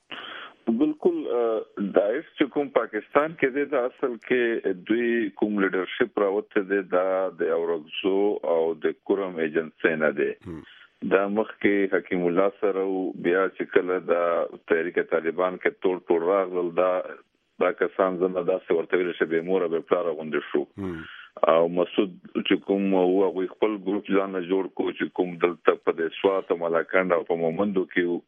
بالکل داعش چې کوم پاکستان کې دی د اصل کې دوی کوم لیډرشپ راوته دی دا د اورګزو او د کورم ایجنسی نه دی. دا مخکې حکیم الله سره بیا چې کله د تحریک طالبان کې ټول ټول راغلل دا دا کسان زنه داسې ورته ویل چې به مور به پلار غونډه شو او مسعود چې کوم هو خپل ګروپ ځان جوړ کو چې کوم دلته په د سوات ملاکنډ او په مومندو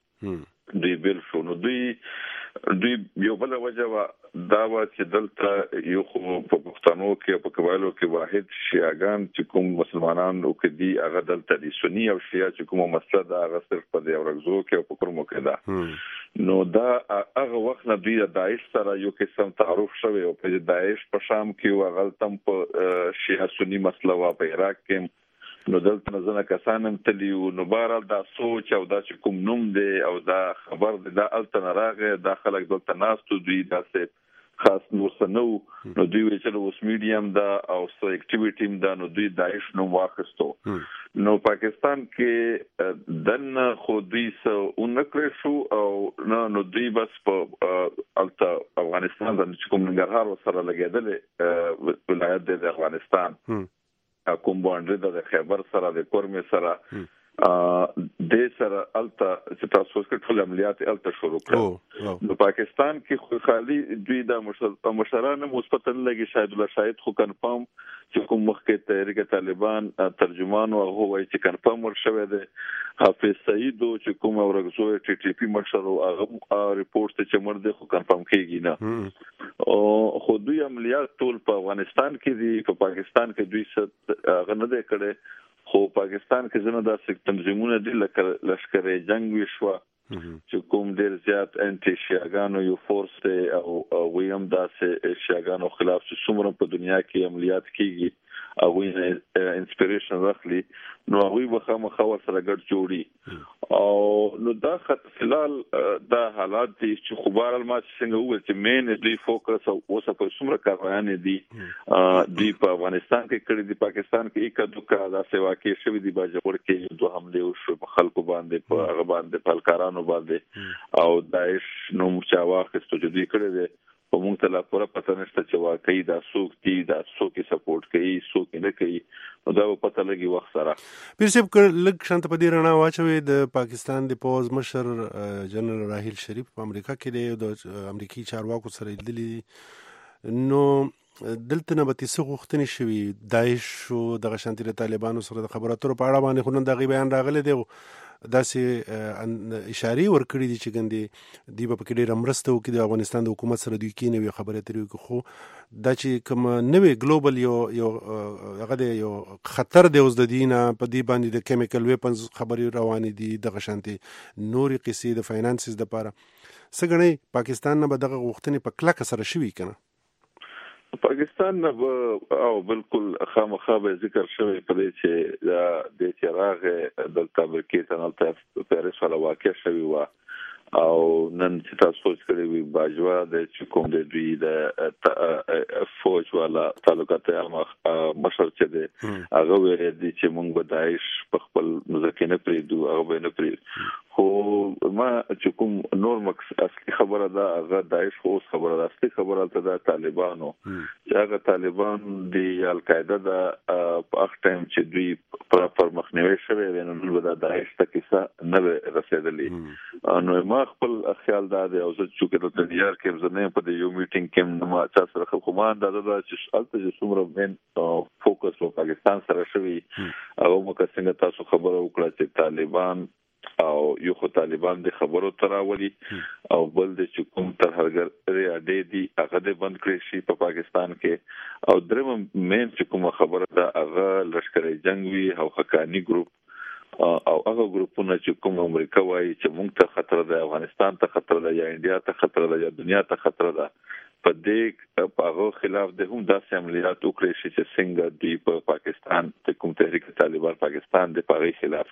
کې دوی بل شو. نو دوی دوی یو بل وجه دا و چې دلته یو خو په پښتنو کې په قبایلو کې واحد شیعاګان چې کوم مسلمانان او کې دي هغه دلته دي سنی او شیعه چې کوم مسله دا هغه صرف په د اورګزو کې او په کورمو کې ده. نو دا هغه وخت نه دوی د داعش سره یو قسم تعارف شوی او په داعش په شام کې وغلطم په شیعه سنی مسله وا په عراق کې نو دلته نزنه کسانم تلیو نو بهرحال دا سوچ او دا چې کوم نوم دی او دا خبر دی دا الته راغی دا خلک دلته ناستو دوی داسې خاص نور څه نو نو دوی ویل چې اوس میډیم دا او سو اکټیویټی دا نو دوی داعش نوم واخستو. نو پاکستان کې دن خو دوی سو اونکړ شو او نو نو دوی بس په الته افغانستان د کوم ننګرهار سره لګیدل ولایت د افغانستان کوم باندې د خیبر سره د کورمه سره د سره الته چې تاسو کې ټول عملیات الته شروع کړو. نو پاکستان کې خو خالي دوی د مشرانو مثبت نه لګي شاید الله شاید خو کنفرم چې کوم مخکې تحریک طالبان ترجمان او هو چې کنفرم ورشوي د حافظ سعید چې کوم اورګزو ټي ټي پی مشر او هغه ریپورت چې مرده خو کنفرم کیږي نه او خو دوی عملیات ټول په افغانستان کې دي په پاکستان کې دوی څه غنه ده کړي خو پاکستان کې زنه داسې تنظیمونه دي لکه لشکر جنگ وشوا چې کوم ډیر زیات انټي شیاګانو یو فورس ته او ویم داسې شیاګانو خلاف چې څومره په دنیا کې عملیات کیږي او وینه انسپیریشن راخلي نو هغه وخامه خو سره ګډ جوړي او نو دا خط فلال دا حالات دي چې خبر الما څنګه وو چې مین دی فوکس او اوسه په څومره کارونه دي دی په افغانستان کې کړي دي پاکستان کې یک دوکا دا سیوا کې شوی دی باجوړ کې دوه حمله وشو په خلکو باندې په هغه باندې پلکارانو باندې او داعش نو مچاواخ استوجدي کړي دي په موږ ته لا پوره پته نشته چې واقعي دا څوک دي دا څوک سپورټ کوي څوک نه کوي نو دا پته لګي وخت سره. پیر صاحب لږ شانت په دې رڼا واچوي د پاکستان د پوز مشر جنرال راحیل شریف په امریکا کې دی د امریکایي چارواکو سره لیدلی نو دلته نه به څه غوښتنې شوي داعش او دغه شانتي د طالبانو سره د خبرو اترو په اړه باندې خو نن دغه بیان راغلی دی داسې اشارې ورکړي دي چې ګندې دوی به پکې ډېره مرسته وکړي د افغانستان د حکومت سره دوی کېنوي یو خبرې اترې وکړي. خو دا چې کوم نوې ګلوبل یو یو هغه دی یو خطر دی اوس د دې نه په دې باندې د کیمیکل ویپنز خبرې روانې دي دغه شانتې نورې قصې د فاینانسز دپاره څه ګڼئ پاکستان نه به دغه غوښتنې په کلکه سره شوي که نه؟ پاکستان نه او بالکل خامخا به ذکر شوی په دې چې د چې راغې دلته امریکې ته هلته پیرس والا واقع شوي وه او نن چې تاسو سوچ کړی وي باجوا د چې کوم د دوی د فوج والا تعلقات مشر چې دی هغه ویل دي چې موږ به داعش په خپل مځکې نه پرېږدو هغه به نه پرېږدو. خو ما چې کوم نور مکس اصلي خبره ده هغه داعش خو اوس خبره ده اصلي خبره ته د طالبانو چې هغه طالبان د القاعده د په وخت ټایم چې دوی پر پر مخنیوي شوی وي نو به د داعش ته کیسه نه رسېدلې. نو ما خپل خیال دا دی او زه چې د نیویارک کې زنه په دې یو میټینګ کې ما چا سره خو ما اندازه ده چې البته چې څومره مین فوکس په پاکستان سره شوی او موږ څنګه تاسو خبره وکړه چې طالبان او یو خو طالبان د خبرو تراولي او بل د چې کوم ترهګر اډې دي هغه د بند کړی شي په پاکستان کې او درم مین چې کوم خبره ده هغه لشکري جنگ وی او حقانی ګروپ او هغه ګروپونه چې کوم امریکا وایي چې موږ ته خطر ده افغانستان ته خطر ده یا انډیا ته خطر ده یا دنیا ته خطر ده په دې په هغه خلاف د هم داسې عملیات وکړي چې څنګه دی په پاکستان ته کوم تحریک طالبان پاکستان د پاره خلاف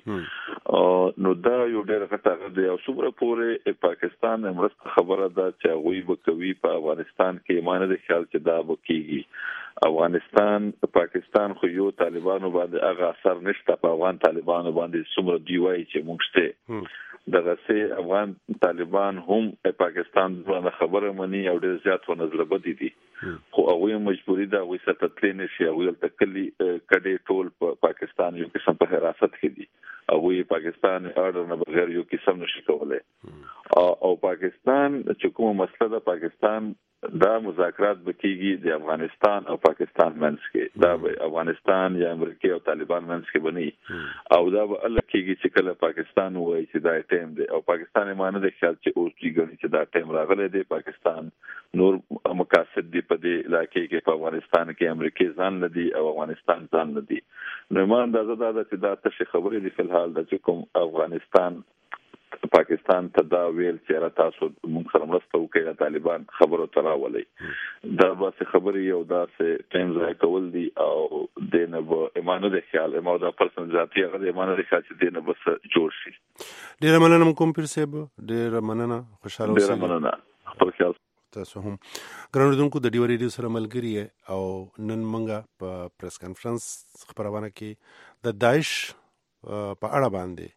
کیږي نو دا یو ډېر غټه دی او څومره پورې پاکستان امرسته خبره ده چې غوي بکوي په افغانستان کې ایمان د خیال چې دا وکیږي. افغانستان پاکستان خو یو طالبانو باندې هغه اثر نشته په افغان طالبانو باندې څومره دی وایي چې موږ شته دغه سه افغان طالبان هم پاکستان باندې خبره مني او ډېر زیات ونزله بدی دي خو هغه مجبوری ده وي ستتلین شي او تکلی کډې ټول په پاکستان یو قسم په حراست کې دي او وی پاکستان اورډر نه بغیر یو قسم نشي کولای او پاکستان چې کومه مسله ده پاکستان دا مذاکرات بکیږي د افغانستان او پاکستان منځ کې دا به افغانستان یا امریکا او طالبان منځ کې بني او دا به الله کېږي چې کله پاکستان وایي چې دا ټیم دی او پاکستان یې د خیال چې اوس کېږي چې دا ټیم راغلی دی پاکستان نور مقاصد دی په دې علاقې کې په افغانستان کې امریکا ځان نه دی او افغانستان ځان نه دی. نو ما اندازه دا ده چې دا تاسو خبرې دي فلحال د چې کوم افغانستان پاکستان ته دا ویل چې را تاسو موږ سره مرسته وکړه طالبان خبرو تراولي دا به خبري یو داسې ټیم ځای کول دي او دینه به ایمانو د خیال ایمانو د پرسن ذاتي هغه ایمانو د خیال چې دینه بس جوړ شي. ډیر مننه کوم پیر صاحب ډیر مننه خوشاله اوسئ. ډیر مننه خپل خیال تاسو هم ګرانوونکو د ډیو ریډیو سره ملګری او نن منګه په پریس کانفرنس خبرونه کې د داعش په اړه باندې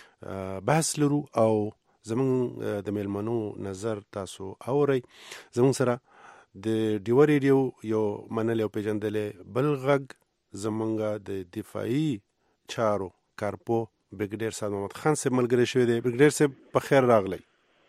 بحث لرو او زمون د میلمنو نظر تاسو اورئ. زمون سره د ډیو ریډیو یو منل او پیژندلې بل غږ زمونږ د دفاعي چارو کارپو برګډیر صاحب محمد خان صاحب ملګری شوی دی. برګډیر صاحب په خیر راغلی.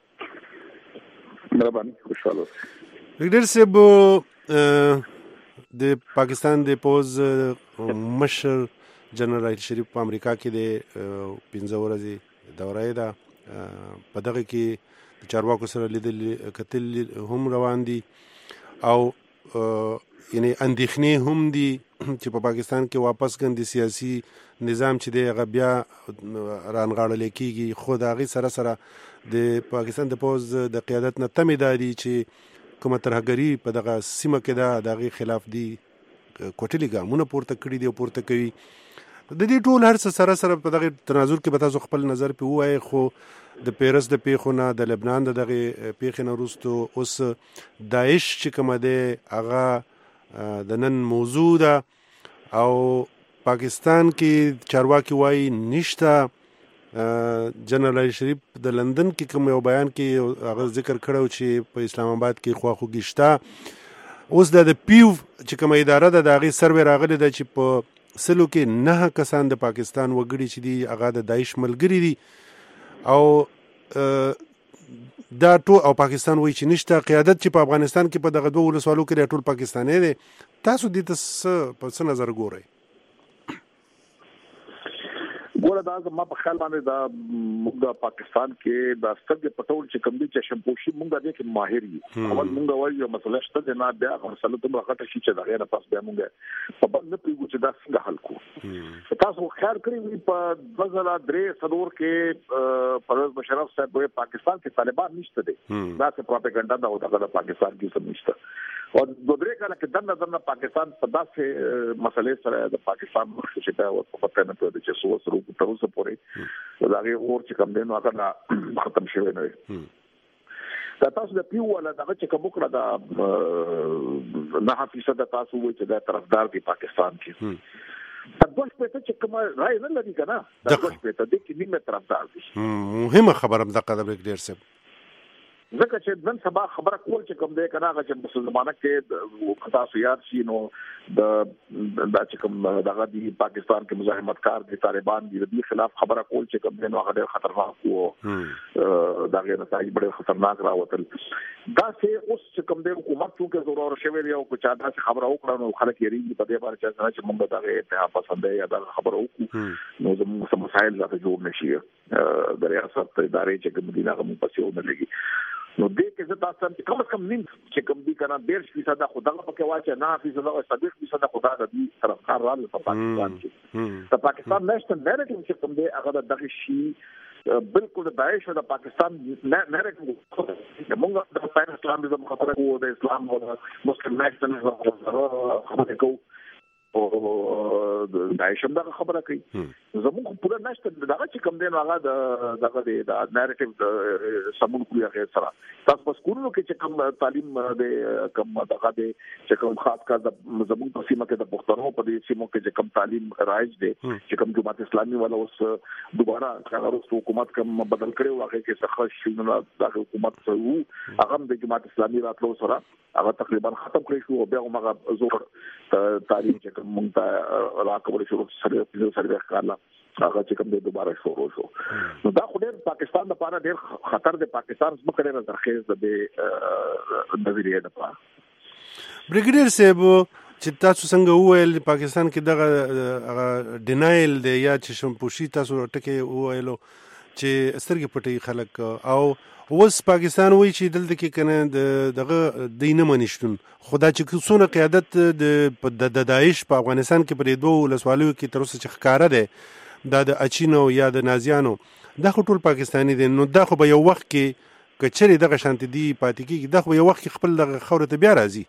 مهرباني خوشاله برګډیر صاحب د پاکستان د پوز مشر جنرال شریف په امریکا کې د پنځه ورځې دوره ده په دغه کې د چارواکو سره لیدل کتل هم روان دي او یعنی اندېښنې هم دي چې په پاکستان کې واپس ګندي سیاسي نظام چې دی هغه بیا رانغاړل کېږي خو د هغې سره سره د پاکستان د پوز د قیادت نه تمې دا دي چې کومه ترهګري په دغه سیمه کې ده د هغې خلاف دي کوټلي ګامونه پورته کړي دي او پورته کوي. د دې ټول هر څه سره سره په دغه تناظر کې به تاسو خپل نظر په وایي خو د پیرس د پیښونه د لبنان د دغه پیښې نه وروسته اوس داعش چې کومه دی هغه د نن موضوع ده او پاکستان کې چارواکي وایي نشته جنرال شریف د لندن کې کوم یو بیان کې هغه ذکر کړو چې په اسلام آباد کې خواخوږي شته. اوس د پیو چې کومه اداره ده د هغې سروې راغلی ده چې په سلو کې نه کسان د پاکستان وګړي چې دي هغه د داعش ملګري دي او دا ټول او پاکستان وایي چې نشته قیادت چې په افغانستان کې په دغه دوه ولسوالو کې ټول پاکستاني دي. تاسو دې ته په څه نظر ګورئ؟ ګوره کله دا ما په خیال باندې دا موږ پاکستان کې د سترګې پټول چې کوم دي چې شمپوشي موږ دې کې ماهر یو اول موږ وایو مسله شته نه بیا مسله ته راغټه شي چې دا غیر پاس بیا موږ په بل نه پیګو چې دا څنګه حل کوو تاسو خیال کړی په دوه زره درې څلور کې پرویز مشرف صاحب په پاکستان کې طالبان نشته دي دا څه پروپاګاندا دا او دا پاکستان کې سم نشته او د درې کاله کې دنه دنه پاکستان په داسې مسلې سره د پاکستان مخ چې دا او په پټه نه پوهې چې څو سره په تاسو پورې دا غي اور چې کوم دینو هغه ختم شوی نه وي دا تاسو د پیو ولا دا چې کوم کړه دا نه فیصد تاسو وایي چې دا طرفدار دی پاکستان کې د دوه پېټه چې کوم راي نه لري کنه د دوه پېټه د کې نیمه طرفدار دي مهمه خبره د قدر ډیر څه ځکه چې نن سبا خبره کول چې کوم دی کنه هغه چې مسلمانانو کې خطا سیار شي نو د د چې کوم دغه دی پاکستان کې مزاحمت کار دي طالبان دي د خلاف خبره کول چې کوم دی نو هغه ډېر خطرناک وو دغه نتایج ډېر خطرناک راوتل دا چې اوس چې کوم دی حکومت څخه ضرور شوی دی او کو چا دا خبره وکړه نو خلک یې ریږي په دې باندې چې موږ دغه اتحاد پسند دی یا دا خبره وکړو نو زموږ سم مسایل راته جوړ نشي د ریاست ادارې چې کوم دي هغه موږ پسې ونه لګي نو دې کې زه تاسو ته کوم کم نیم چې کوم دي کنه ډېر فیصد خدای په کې واچ نه فیصد او صدیق فیصد خدای د دې طرفدار رال په پاکستان کې د پاکستان نېشنل نریټیو چې کوم دی هغه دغه شی بالکل د داعش او د پاکستان نریټیو موږ د پاکستان اسلامي خبره کوو د اسلام او مسلمان نېشنل خبره کوو او د داعش هم دغه خبره کوي زموږ پوره نشته دغه چې کوم دی هغه د دغه د نریټیو د سمون کوي هغه سره تاسو په سکولونو کې چې کوم تعلیم د کوم دغه د چې کوم خاص کار د زموږ په سیمه کې د پښتنو په دې سیمه کې چې کوم تعلیم رایج دی چې کوم جماعت اسلامي ولا اوس دوباره هغه حکومت کوم بدل کړي واغې کې څه شنو د حکومت سره هغه د جماعت اسلامي راتلو سره هغه تقریبا ختم کړی شو او بیا هغه زور تعلیم چې کوم ته راکول شو سره سره ښکارلا هغه چې کوم د دوباره شروع شو نو دا خو ډېر پاکستان لپاره ډېر خطر دی پاکستان زموږ ډېر زرخیز د نظریه لپاره بریګیډیر صاحب چې تاسو څنګه وویل پاکستان کې دغه ډینایل دی یا چې شمپوشي تاسو ټکي وویلو چې سترګې پټي خلک او اوس پاکستان وایي چې دلته کې کنه دغه دینه منشتون خدا چې څونه قیادت د د داعش په افغانستان کې پرې دوه ولسوالیو کې تر اوسه چې ښکارا ده دا د اچینو یا د نازیانو دا خو ټول پاکستاني دي نو دا خو به یو وخت کې کچري دغه شانت دي پاتې کېږي دا خو یو وخت کې خپل دغه خوره ته بیا راځي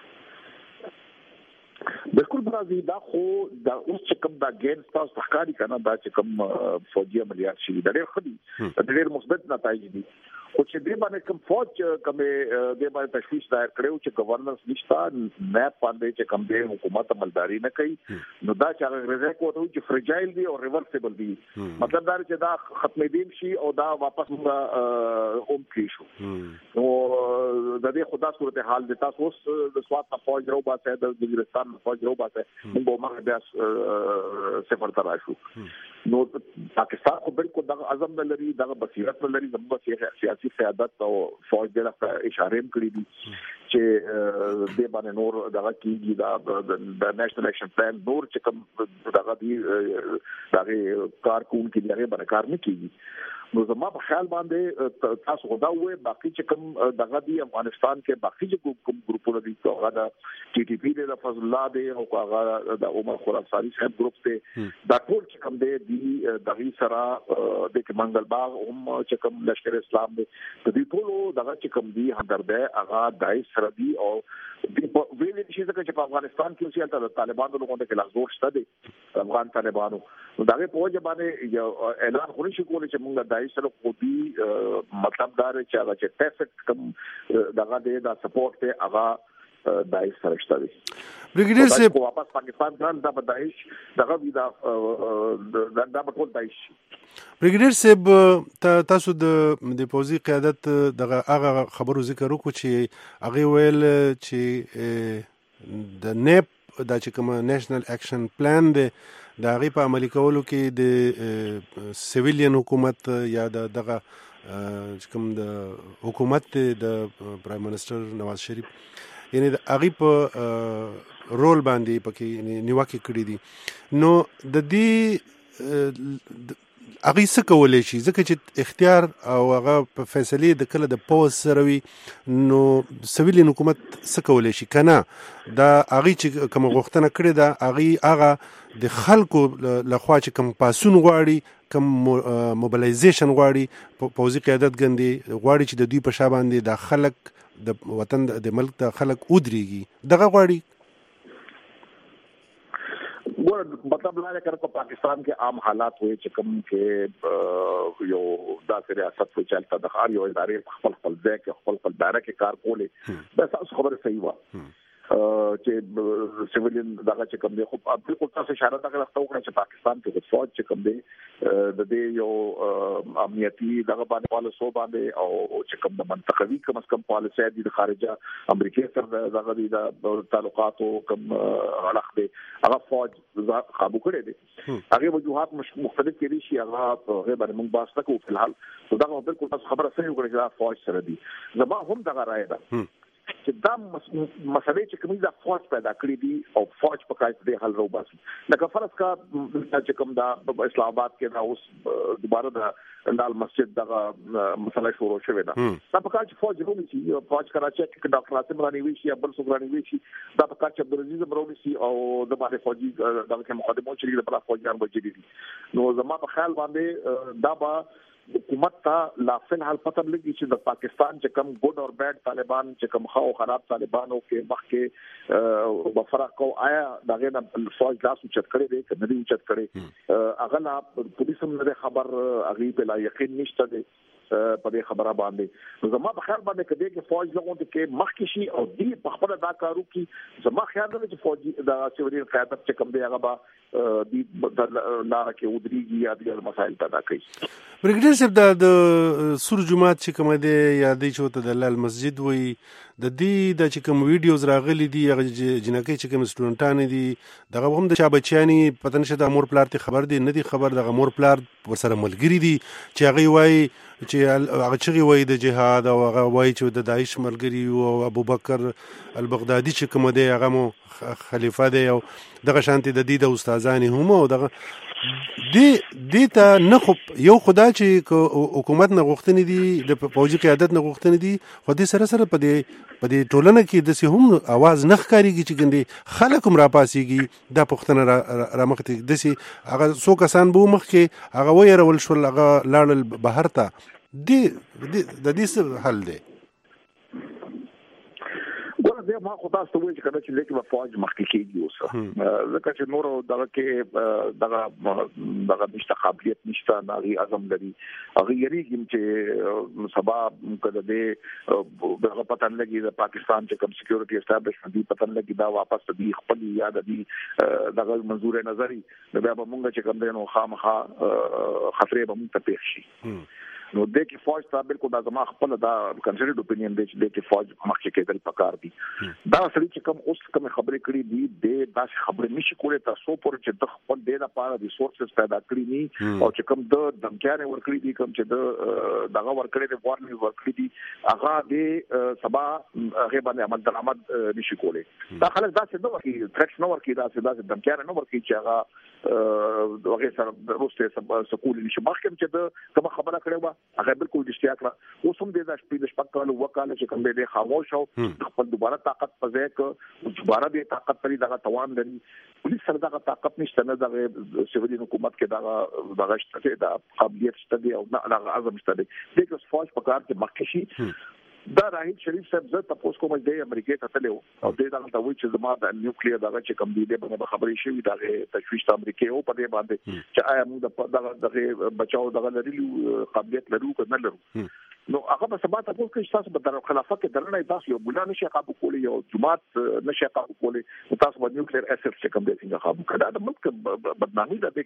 بالکل برازي دا خو دا اوس چې کوم دا ګیم تاسو ښکاری کنه دا چې کوم فوجي عملیات شي دا ډېر خدي دا ډېر مثبت نتایج دي او چې دې باندې کوم فوج کوم دې باندې تشویش دایر کړو چې گورننس نشتا نه پاندې چې کوم دې حکومت عملداري نه کوي نو دا چې هغه رزق کوته چې فرجایل دي او ریورسیبل دي مطلب دا چې دا ختمې دي شي او دا واپس موږ اوم کی شو نو د دې خدا صورت حال د تاسو د سواد په فوج رو باسه د وزیرستان فوج رو باسه موږ ما بیا سفر تر راشو نو پاکستان خو بالکل د اعظم لري د بصیرت لري د سیاسي قیادت او فوج د اشاره کړې دي چې د باندې نور دغه کیږي د نېشنل اکشن پلان نور چې کوم دغه دی دغه کارکون کې دغه باندې کار نه کیږي نو زما په خیال باندې تاسو خدا وې باقي چې کوم دغه دی افغانستان کې باقي چې کوم ګروپونه دي هغه د ټي ټي پی د فضل الله دی او هغه د عمر خراساني صاحب ګروپ ته دا ټول چې کوم دی د دغه سره د منګل باغ هم چې کوم لشکر اسلام دی د دې ټول دغه چې کوم دی همدرده هغه دای سره دی او په ویلې شي چې په افغانستان کې اوسې د طالبانو لغونډه کې لازور شته دي افغان طالبانو نو دا په وجه باندې یو اعلان خوري شي کولای چې موږ دای سره خو دي مطلب دا چې هغه چې ټیکس کم دغه دی دا سپورټ ته هغه دای سره شته دي بریګیډیر صاحب واپس پاکستان ځان د بدایش دغه وی دا د ټول دایش بریګیډیر صاحب تاسو د د پوزي قیادت دغه هغه خبرو ذکر وکړو چې هغه ویل چې د نیپ دا چې کوم نېشنل اکشن پلان دی د هغې په عملي کولو کې د سیویلین حکومت یا د دغه چې کوم د حکومت د پرایم منسټر نواز شریف یعنی د هغې په رول باندې پکې نیوکې کړي دي نو د دې هغه څه کولای شي ځکه چې اختیار او هغه په فیصله د کله د پوز سره وي نو سویل حکومت څه کولای شي کنه دا هغه چې کوم غوښتنه کړې ده هغه هغه د خلکو لخوا چې کوم پاسون غواړي کوم موبلایزیشن غواړي پوزي قیادت ګندي غواړي چې د دوی په شا باندې د خلک د وطن د ملک د خلک ودرېږي دغه غواړي ګور مطلب لا کر کو پاکستان کې عام حالات وي چې کوم کې یو داسې ریاست په چلته د خار یو ادارې خپل خپل ځای کې خپل خپل دایره کې کار کولې بس خبره صحیح و چې سیویلین دغه چې کوم دی خو بالکل تاسو اشاره دا غوښتو کړئ چې پاکستان کې د فوج چې کوم دی د دې یو امنیتي دغه باندې پالیسو باندې او چې کوم د منطقوي کم از کم پالیسي د خارجه امریکا سره دغه د تعلقاتو کوم علاقه دی هغه فوج قابو کړی دی هغه وجوهات مختلف کړي شي هغه هغه باندې موږ بحث وکړو په الحال نو دا بالکل تاسو خبره صحیح وکړئ چې فوج سره دی زما هم دغه رائے ده چې دا مسلې چې کومې د فوج پیدا کړې دي او فوج په کار دې حل راوباسي لکه فرض کا چې کوم دا اسلام آباد کې دا اوس دوباره د لال مسجد دغه مسله شروع شوه دا دا په کار چې فوج رومي شي فوج کراچي کې ډاکټر عاصم رانی وی شي بل څوک رانی وی شي دا په کار چې عبدالعزيز امروي شي او د باندې فوجي دغه مقدمو چې د بل فوجیان وجدي دي نو زما په خیال باندې دا با حکومت ته لا فلحال پته لګي چې د پاکستان چې کم ګډ او بیډ طالبان چې کم خو خراب طالبانو کې مخکې بفرق کو آیا دغه د فوج لاس چت کړي دي کنه دي چت کړي اغه لا پولیس هم نه خبر اغي په لا یقین نشته دي په دې خبره باندې زما په خیال باندې کدی کې فوج لغون کې مخکې شي او دې په خپل دا کارو کې زما خیال دی چې فوج د سیویل قیادت چې کم دی هغه با دې لاره کې ودرېږي یا د مسایل پیدا کوي برګډیر صاحب د سور جمعات چې کوم دی یا د چوته د لال مسجد وي د دې د چې کوم ویډیوز راغلي دي هغه جنکې چې کوم سټوډنټان دي دغه هم د چا بچیانی پته نشه د امور پلار ته خبر دي نه دي خبر د امور پلار ورسره ملګری دي چې هغه وایي چې هغه چې وایي د جهاد او هغه وایي چې د داعش ملګری او ابوبکر البغدادي چې کوم دی هغه مو خلیفہ دی او دغه شانتي د دې د استادانی هم او دغه دی دې ته نه خو یو خدا چې حکومت نه غوښتنې دي د فوجي قیادت نه غوښتنې دي خو دې سره سره په دې په دې ټولنه کې د سه هم आवाज نه ښکاریږي چې ګندې خلک هم را پاسيږي دا پښتنه را, را مخته د سه هغه څو کسان به مخ کې هغه ويرول شو هغه لاړل بهر ته دې د دې څه حل دی ګوره زه ما خو تاسو ته وایم چې کله چې لیکي په فوج مخکې کېږي اوس ځکه چې نور دغه کې دغه دغه نشته قابلیت نشته ناغي اعظم لري هغه یریږي چې سبا کله دې دغه پتن لګي د پاکستان چې کوم سکیورټي اسټابلیشمنت دی پتن لګي دا واپس دی خپل یاد دی دغه منظور نظری د بیا به مونږ چې کوم دی نو خامخا خطرې به مونږ ته پیښ شي نو د کې فوج ته بالکل د زما خپل دا کنسیډرډ اپینین دی چې د کې فوج مخکې کېدل پکار دي دا سړي چې کوم اوس کوم خبرې کړې دي د دا خبرې نشي کولای تاسو پر چې د خپل د لپاره ریسورسز پیدا کړی ني او چې کوم د دمکانه ورکړي دي کوم چې د دغه ورکړي د وارنینګ ورکړي دي هغه د سبا هغه باندې عمل درآمد نشي کولای دا خلک دا څه نو ورکړي ترکس نو ورکړي دا څه دا دمکانه نو ورکړي چې هغه هغه سره روسته سکول نشي مخکې چې د کوم خبره کړې هغه بالکل د اشتیا کړه اوس هم د شپې د شپږ کالو وکاله چې کوم دې خاموش او خپل دوباره طاقت پځای ک دوباره د طاقت پرې دغه توان لري پولیس سره دغه طاقت نشته نه دغه سیویل حکومت کې دغه دغه شته د قابلیت شته او نه دغه اعظم شته د کوم فوج په کار کې مخکشي دا راهید شریف صاحب زه تاسو کوم د امریکا ته تلو او د دغه ته وی چې زما د نیوکلیر دغه چې کوم دی باندې خبرې شوې دغه تشویش د امریکا او په دې باندې چې آیا موږ دغه دغه بچاو دغه لري قابلیت لرو کنه لرو نو هغه په سبا تاسو کې تاسو په در خلافت کې درنه تاسو یو بولا نشي قابو کولی یو جماعت نشي قابو کولی تاسو باندې نیوکلیر اسید چې کوم دی څنګه قابو کړه دا ملک بدنامي ده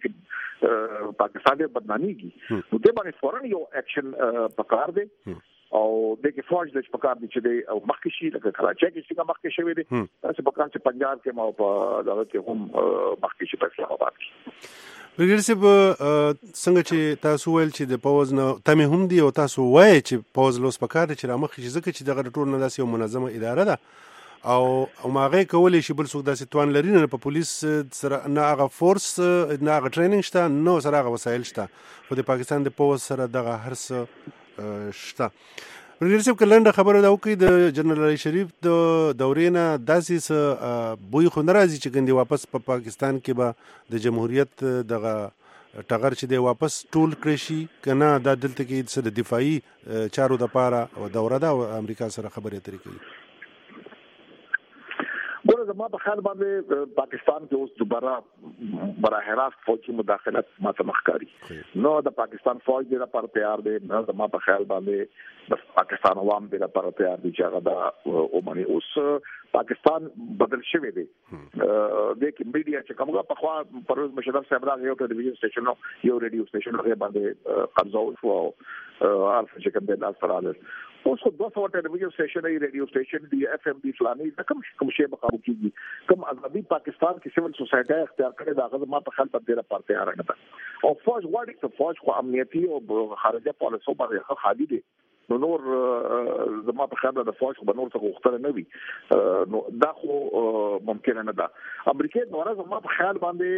چې پاکستان د بدنامي کی نو د باندې فورن یو اکشن پکار دی او دغه فوج د شپکار دي چې د او مخکې شي لکه کراچي کې څنګه مخکې شوی دي تاسو په کار چې پنجاب کې مو په دغه کې هم مخکې شي په اسلام آباد کې وګورئ چې څنګه چې تاسو ویل چې د پوز نه تمه هم دي او تاسو وایي چې پوز لوس پکار دي چې را مخکې ځکه چې دغه ټول نه داسې یو منظمه اداره ده او ماغه کولای شي بل څوک داسې توان لري نه په پولیس سره نه هغه فورس نه هغه ټریننګ شته نو سره هغه وسایل شته خو د پاکستان د پوز سره دغه هر څه شته. ریسپ کلنډه خبره دا وکي د جنرال شریف د دورې نه داسې څه بوی خو ناراضي چې ګندې واپس په پا پاکستان کې به د جمهوریت دغه ټغر چې دی واپس ټول کړی شي کنه دا دلته کې د دفاعي چارو د پاره دوره ده او امریکا سره خبرې اترې کوي. ګوره زما په خیال باندې پاکستان کې اوس دوباره براه راست فوجي مداخلت ماته مخکاري نو د پاکستان فوج د لپاره تیار دی نه زما په خیال باندې د پاکستان عوام د لپاره تیار دي چې هغه دا اومني اوس پاکستان بدل شوی دی د کې میډیا چې کومه په خوا پروز مشرف صاحب راغی یو ټلویزیون سټیشن یو ریډیو سټیشن هغه باندې قبضه وشو او الف چې کوم د لاس فراله اوس خو دوه سوه ټلویزیون سټیشن ای ریډیو سټیشن دی اف ام دی فلاني کوم کوم شی به قابو کیږي کوم ازادي پاکستان کې سیول سوسایټي اختیار کړي دا غوښمه په خپل په ډیره پارتي هره نه او فوج واړي ته فوج خو امنیتي او خارجه پالیسو باندې خالي دي نو نور زما په خیال د فوج په نور څه غوښتنه نه وي نو دا خو ممکن نه ده. امریکا نور زما په خیال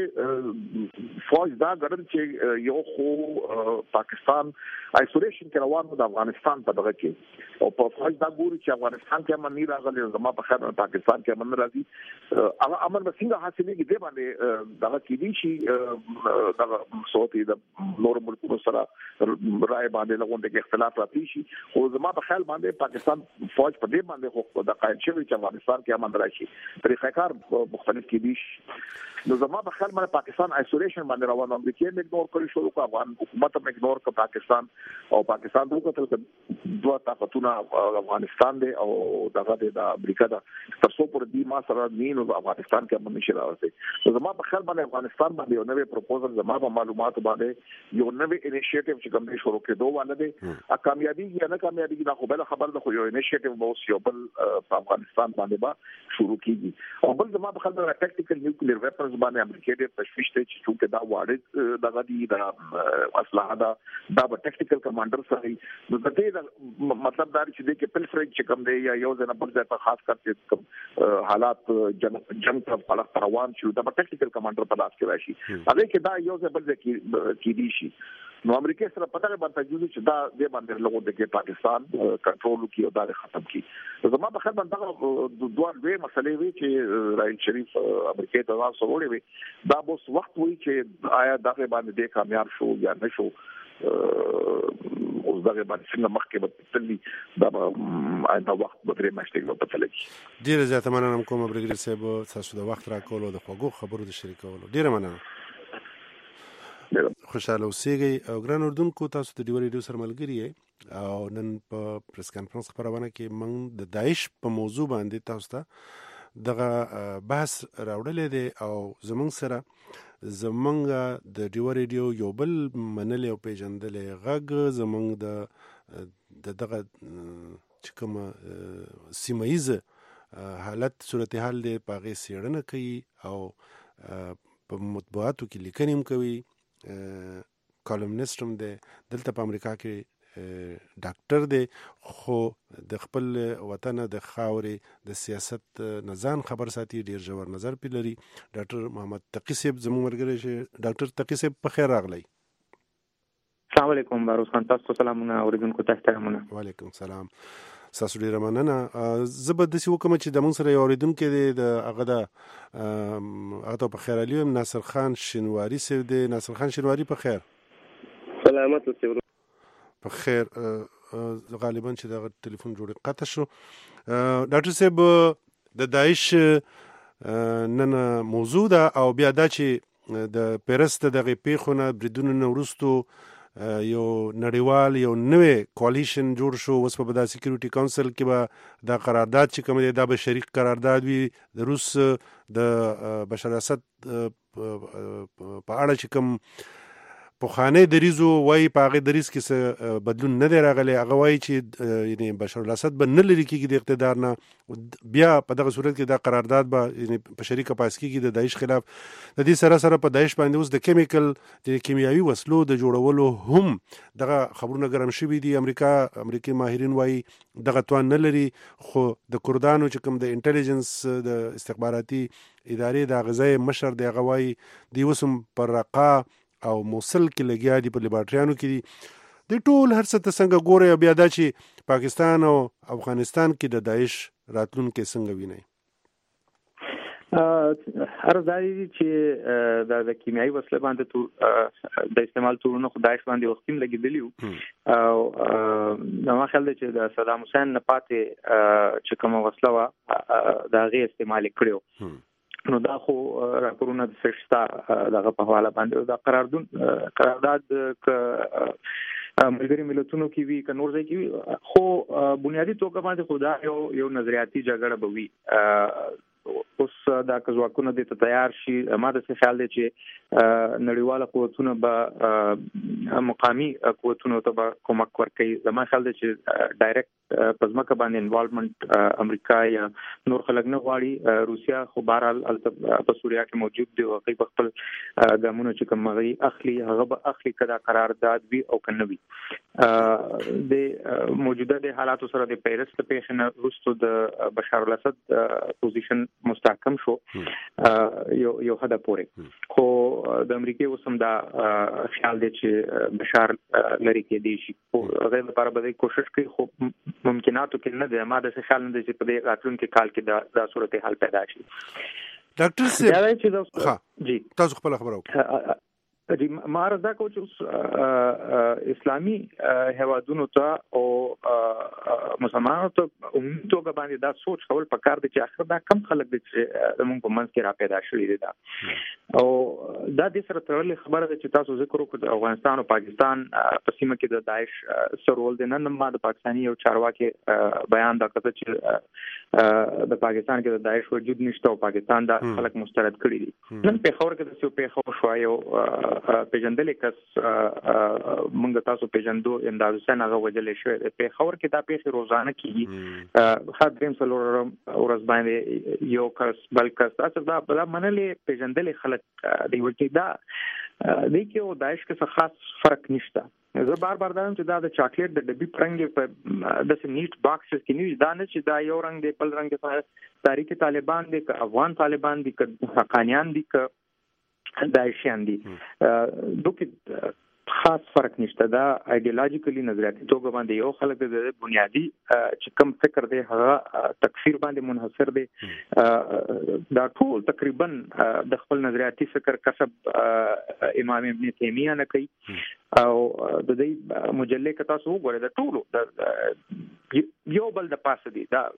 باندې فوج دا ګرځي چې یو خو پاکستان آیسولیشن کې روانو د افغانستان په دغه کې او په فوج دا ګوري چې افغانستان کې امن نه راغلی زما په خیال پاکستان کې امن راځي هغه امن به څنګه حاصلېږي دی باندې دغه کې دي چې دغه صوتي د نور ملکونو سره رائے باندې لغونډه کې اختلاف راځي شي او زما په خیال باندې پاکستان فوج په دې باندې خو د قائم شوی چې افغانستان کې امن راشي طریقه کار مختلف کې دي نو زما په خیال باندې پاکستان آیسولیشن باندې روان امریکا یې اګنور کړی شو او افغان حکومت هم اګنور کړ پاکستان او پاکستان دغه تل دوه طاقتونه افغانستان دی او دغه د امریکا د تر څو پر دې ما سره نین او افغانستان کې امن نشي راوځي نو زما په خیال باندې افغانستان باندې یو نوې پروپوزل زما په معلومات باندې یو نوې انیشیټیو چې کوم شروع کېدو ولده ا کامیابی یا نه کامیابی دا خو بل خبر ده خو یو انیشیټیو به اوس یو بل په افغانستان باندې با شروع کیږي او بل زما په خیال باندې ټیکټیکل نیوکلیر ویپنز باندې امریکا د تشویش ته چې دا واړه دغه دی دا اسلحه دا دا ټیکټیکل کمانډر سره نو د دې مطلب دا چې د کې پل فرنچ چې کوم دی یا یو ځنه بل ځای په خاص کر کوم حالات جنگ جنگ په حالت روان شو دا ټیکټیکل کمانډر په لاس کې راشي هغه کې دا یو ځای بل ځای کې دی شي نو امریکا سره پته باندې تجویز چې دا د باندې لغو د کې پاکستان کنټرول کی او دا ختم کی زما په خبر باندې دوه دوه مسلې وی چې رائل شریف امریکا ته واسو وړي وي دا اوس وخت وی چې آیا دا باندې د کامیاب شو یا نه شو اوس دا باندې څنګه مخکې به تللی دا آینده وخت به درې مشتګ په تلګي ډیره زیاته مننه کوم برګری صاحب تاسو د وخت راکولو د خوږو خبرو د شریکولو ډیره مننه خوشاله اوسئ او ګران اردوونکو تاسو د ډیو ریډیو سره ملګری او نن په پریس کانفرنس خبرونه کې موږ د داعش په موضوع باندې تاسو ته دغه بحث راوړل دي او زمونږ سره زمونږ د ډیو ریډیو یو بل منل او پیژندل غږ زمونږ د دغه چې کوم سیمایي حالت صورتحال دی په غي سیړنه کوي او په مطبوعاتو کې لیکنې کوي کالمنسټ هم دی دلته په امریکا کې ډاکټر دی خو د خپل وطن د خاورې د سیاست نزان خبر ساتي ډیر ژور نظر پی لري ډاکټر محمد تقی صاحب زموږ مرګره شي ډاکټر تقی صاحب په خیر راغلی. السلام علیکم باروس خان تاسو سلامونه اوریدونکو ته احترامونه. وعلیکم السلام تاسو ډیر مننه. زبر د سی وکم چې د مون سره اوریدونکو د هغه د هغه په خیر علي ناصر خان شینواری سره د ناصر خان شینواری په خیر. سلامت اوسئ په خیر. غالبا چې د ټلیفون جوړ قطع شو. ډاکټر صاحب د داعش نن موضوع ده او بیا دا چې د پیرست دغه پیښونه بریدونو نورستو یو نړیوال یو نوې کولیشن جوړ شو اوس په د سکیورټي کونسل کې به دا قرارداد چې کوم دی دا به شریک قرارداد وي د روس د بشار اسد په اړه چې کوم پخوانی دریزو وایي په هغې دریز کې څه بدلون نه دی راغلی. هغه وایي چې یعنی بشار الاسد به نه لرې کېږي د اقتدار نه، بیا په دغه صورت کې دا قرارداد به یعنی په شریکه پاس کېږي د داعش خلاف. د دې سره سره په داعش باندې اوس د کیمیکل د کیمیاوي وسلو د جوړولو هم دغه خبرونه ګرم شوي دي. امریکا امریکایي ماهرین وایي دغه توان نه لري، خو د کردانو چې کوم د انټلیجنس د استخباراتي ادارې د غذای مشر دی هغه وایي دوی اوس هم پر رقا او موصل کې لګیا دي، په لیبارټریانو کې دي. د ټول هر څه ته څنګه ګورئ او بیا دا چې پاکستان او افغانستان کې د داعش راتلونکی څنګه وینئ؟ عرض دا دی چې د کیمیاوي وسله باندې د استعمال تورونه خو داعش باندې وختیم لګېدلي وو او زما خیال دی چې د صدام حسین نه پاتې چې کومه وسله وه د هغې استعمال یې کړی و. نو دا خو راپورونه د سشتا دغه په حواله باندې دا قراردون قرارداد ک ملګری ملتونو کې وی ک نور ځای کې وی، خو بنیادی توګه باندې خو دا یو یو نظریاتي جګړه به وي. اوس دا کزواکونه د تیار شي، ما د څه خیال دی چې نړیواله قوتونه به مقامی قوتونو ته به کومک ورکوي. زما خیال دی چې ډایرکټ په ځمکه باندې انوالومنټ امریکا یا نور خلک نه غواړي. روسیا خو بهرحال په سوریا کې موجود دی، هغوی په خپل ګامونه چې کوم هغوی اخلي هغه به اخلي که دا قرارداد وي او که نه وي. د موجوده د حالاتو سره د پیرس د پیښې نه وروسته د بشار الاسد پوزیشن مستحکم شو یو یو حد پورې، خو د امریکای اوس هم دا خیال دی چې بشار لري کېدی شي. هغه لپاره به کوشش کوي، خو ممکناتو کې نه دی. ما د څه خیال نه دی چې په دې راتلونکي کال کې دا دا صورتحال پیدا شي. ډاکټر صاحب ها جی تاسو خپل خبرو جی ما عرض دا کوم چې اسلامي هیوادونو ته او مسلمانانو ته عمومي توګه باندې دا سوچ کول پکار دي چې اخر دا کم خلک دي چې موږ په منځ کې را پیدا شوي دي. دا او دا د سره تړلې خبره ده چې تاسو ذکر وکړو د افغانستان او پاکستان په سیمه کې د داعش سرول دي. نن ما د پاکستاني یو چارواکي بیان دا کړ چې د پاکستان کې د داعش وجود نشته او پاکستان دا خلک مسترد کړي دي. نن په خبره کې د څه په خبر شو یو پیژندلې کس مونږ تاسو پیژندو امداد حسین هغه وجلې شوی په خبر کې دا پیښې روزانه کیږي. خاطرم سلور ورځ باندې یو کس بل کس تاسو دا بل منلې پیژندلې خلک دی ورته دا د کې داعش کې څه خاص فرق نشته. زه بار بار دا چې دا د چاکلیټ د ډبي پرنګ په د سنیټ باکس کې نیو دا نه چې دا یو رنگ دی بل رنگ دی. تاریخ طالبان دی که افغان طالبان دي که حقانیان دي که داعشیان دي، دوی خاص فرق نشته. دا ایډیولوژیکلی نظریاتي توګه باندې یو خلک د بنیادی چې کوم فکر دی هغه تکفیر باندې منحصر دی. دا ټول تقریبا د خپل نظریاتي فکر کسب امام ابن تیمیه نه کوي او د دې مجلې که تاسو وګورئ د ټولو یو بل د پاسه دي. دا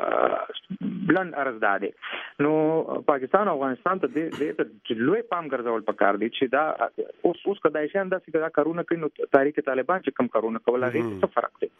بلند عرض دا دی. نو پاکستان او افغانستان ته د لوی پام ګرځول پکار دي چې دا اوس اوس کدای شي انداسې دا کارونه کوي. نو تاریخ طالبان چې کوم کارونه کول هغه څه فرق دی.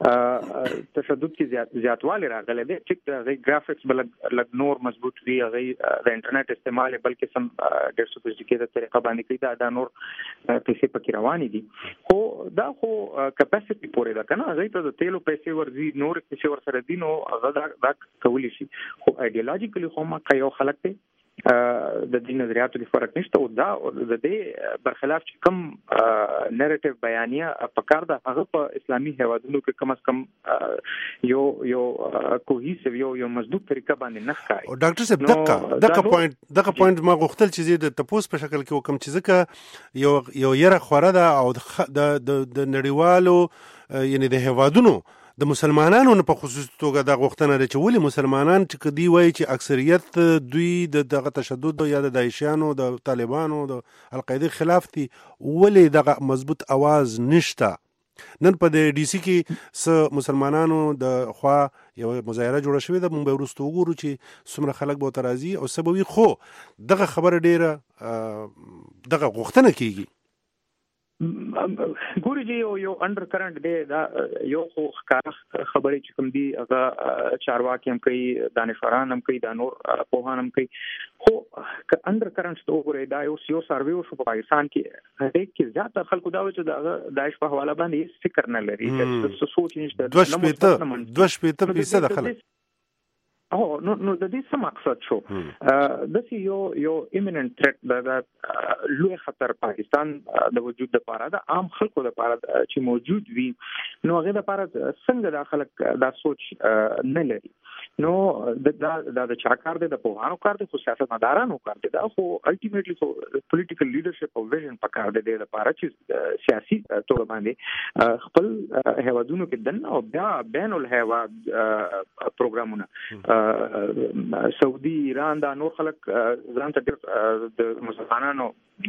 تشدد کې زیات زیاتوالی راغلی دی. چې هغه ګرافیکس بل لګ نور مضبوط وي، هغه د انټرنیټ استعمال بلکې سم ډېر سوفیسټیکیټډ طریقه باندې کوي. دا د نور پیسې پکې روانې دي. خو دا خو کیپاسټي پورې ده کنه. هغه ته د تیلو پیسې ورځي، نور پیسې ورسره دي، نو هغه دا کولی شي. خو ایډیولوژیکلی خو ما یو خلک دی د دې نظریاتو کې فرق نشته. او دا د دې برخلاف چې کوم نریټیو بیانیه پکار ده هغه په اسلامي هیوادونو کې کم از کم یو یو کوهیسیو یو یو مضبوط طریقه باندې نه ښکاري. او ډاکټر صاحب دغه دغه پوینټ دغه پوینټ ما غوښتل چې د تپوس په شکل کې وکم چې ځکه یو یو یره خوره ده او د د نړیوالو یعنی د هیوادونو د مسلمانانو نه په خصوصي توګه دا غوښتنه ده چې ولې مسلمانان چې کدی وایي چې اکثریت دوی د دغه تشدد یا د داعشیانو د طالبانو د القاعده خلاف دي، ولې دغه مضبوط आवाज نشته؟ نن په د ډي سي کې س مسلمانانو د خوا یو مظاهره جوړه شوې ده. موږ به وروسته وګورو چې څومره خلک به ورته راځي او سبوي، خو دغه خبره ډیره دغه غوښتنه کیږي ګوري چې یو یو انډر کرنٹ دی دا یو خو خبرې چې کوم دی هغه چارواکي هم کوي دانشوران هم کوي دا نور پوهان هم کوي خو انډر کرنٹ ته وګورئ دا یو یو سروي شو په پاکستان کې هغه کې زیات خلکو دا و چې دا داعش په حواله باندې فکر نه لري چې سوچ نشته دوه شپېته دوه شپېته فیصد خلک او نو نو د دې څه مقصد شو د سی یو یو ایمیننت تھریټ د لوی خطر پاکستان د وجود لپاره د عام خلکو لپاره چې موجود وي نو هغه لپاره څنګه د خلک دا سوچ نه لري نو دا د چاکار د پوهانو کار د سیاستمدارانو کار دی دا خو الټیمیټلی خو پولیټیکل لیډرشپ او ویژن پکار دی د لپاره چې سیاسي توګه باندې خپل هیوادونو کې دنه او بیا بین الهیواد پروګرامونه سعودي ایران دا نور خلک ځان ته د مسلمانانو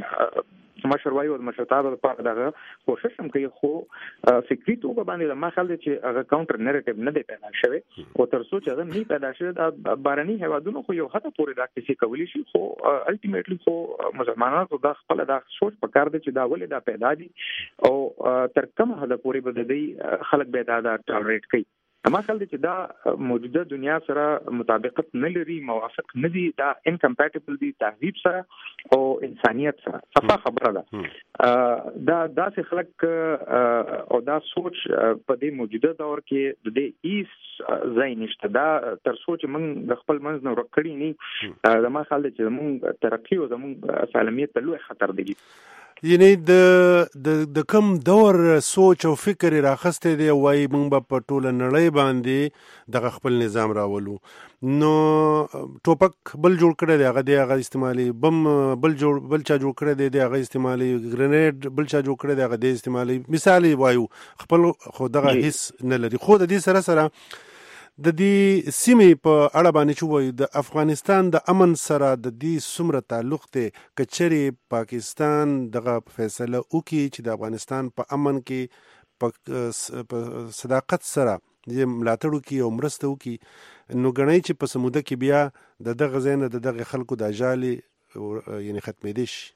مشر وایو د مشرتابه لپاره دغه کوشش هم کوي خو فکری توګه باندې ما خیال دی چې هغه کاونټر نریټیو نه دی پیدا شوی او تر څو چې هغه نه پیدا شوی دا بارني هیوادونو خو یو حتی پورې دا کیسې کولی شي خو الټیمیټلی خو مسلمانانو دا خپل دا سوچ پکار دی چې دا ولې دا پیدا دي او تر کومه حد پورې به د دې خلک به دا ټالریټ کوي ما خیال دی چې دا موجوده دنیا سره مطابقت نه لري موافق نه دي دا انکمپیټیبل دي تهذیب سره او انسانیت سره صفه خبره ده دا داسې خلک او دا سوچ په دې موجوده دور کې د دې ایس ځای نشته دا تر سوچ موږ د خپل منځ نه ورکړی نه دا ما خیال دی چې موږ ترقی او زموږ سالمیت ته لوی خطر دی یعنی د د د کم دور سوچ او فکر راخسته دی وای موږ په ټوله نړۍ باندې دغه خپل نظام راولو نو ټوپک بل جوړ کړی دی هغه دی هغه استعمالي بم بل جوړ بل چا جوړ کړی دی هغه استعمالي ګرینیډ بل چا جوړ کړی دی هغه دی استعمالي مثال وایو خپل خو دغه هیڅ نه لري خو د دې سره سره د دې سیمې په اړه باندې چې وایي د افغانستان د امن سره د دې څومره تعلق دی که چېرې پاکستان دغه فیصله وکړي چې د افغانستان په امن کې په صداقت سره د ملاتړ وکړي او مرسته وکړي نو ګڼئ چې په سموده کې بیا د دغه ځای نه د دغه خلکو د اجالې یعنی ختمېدی شي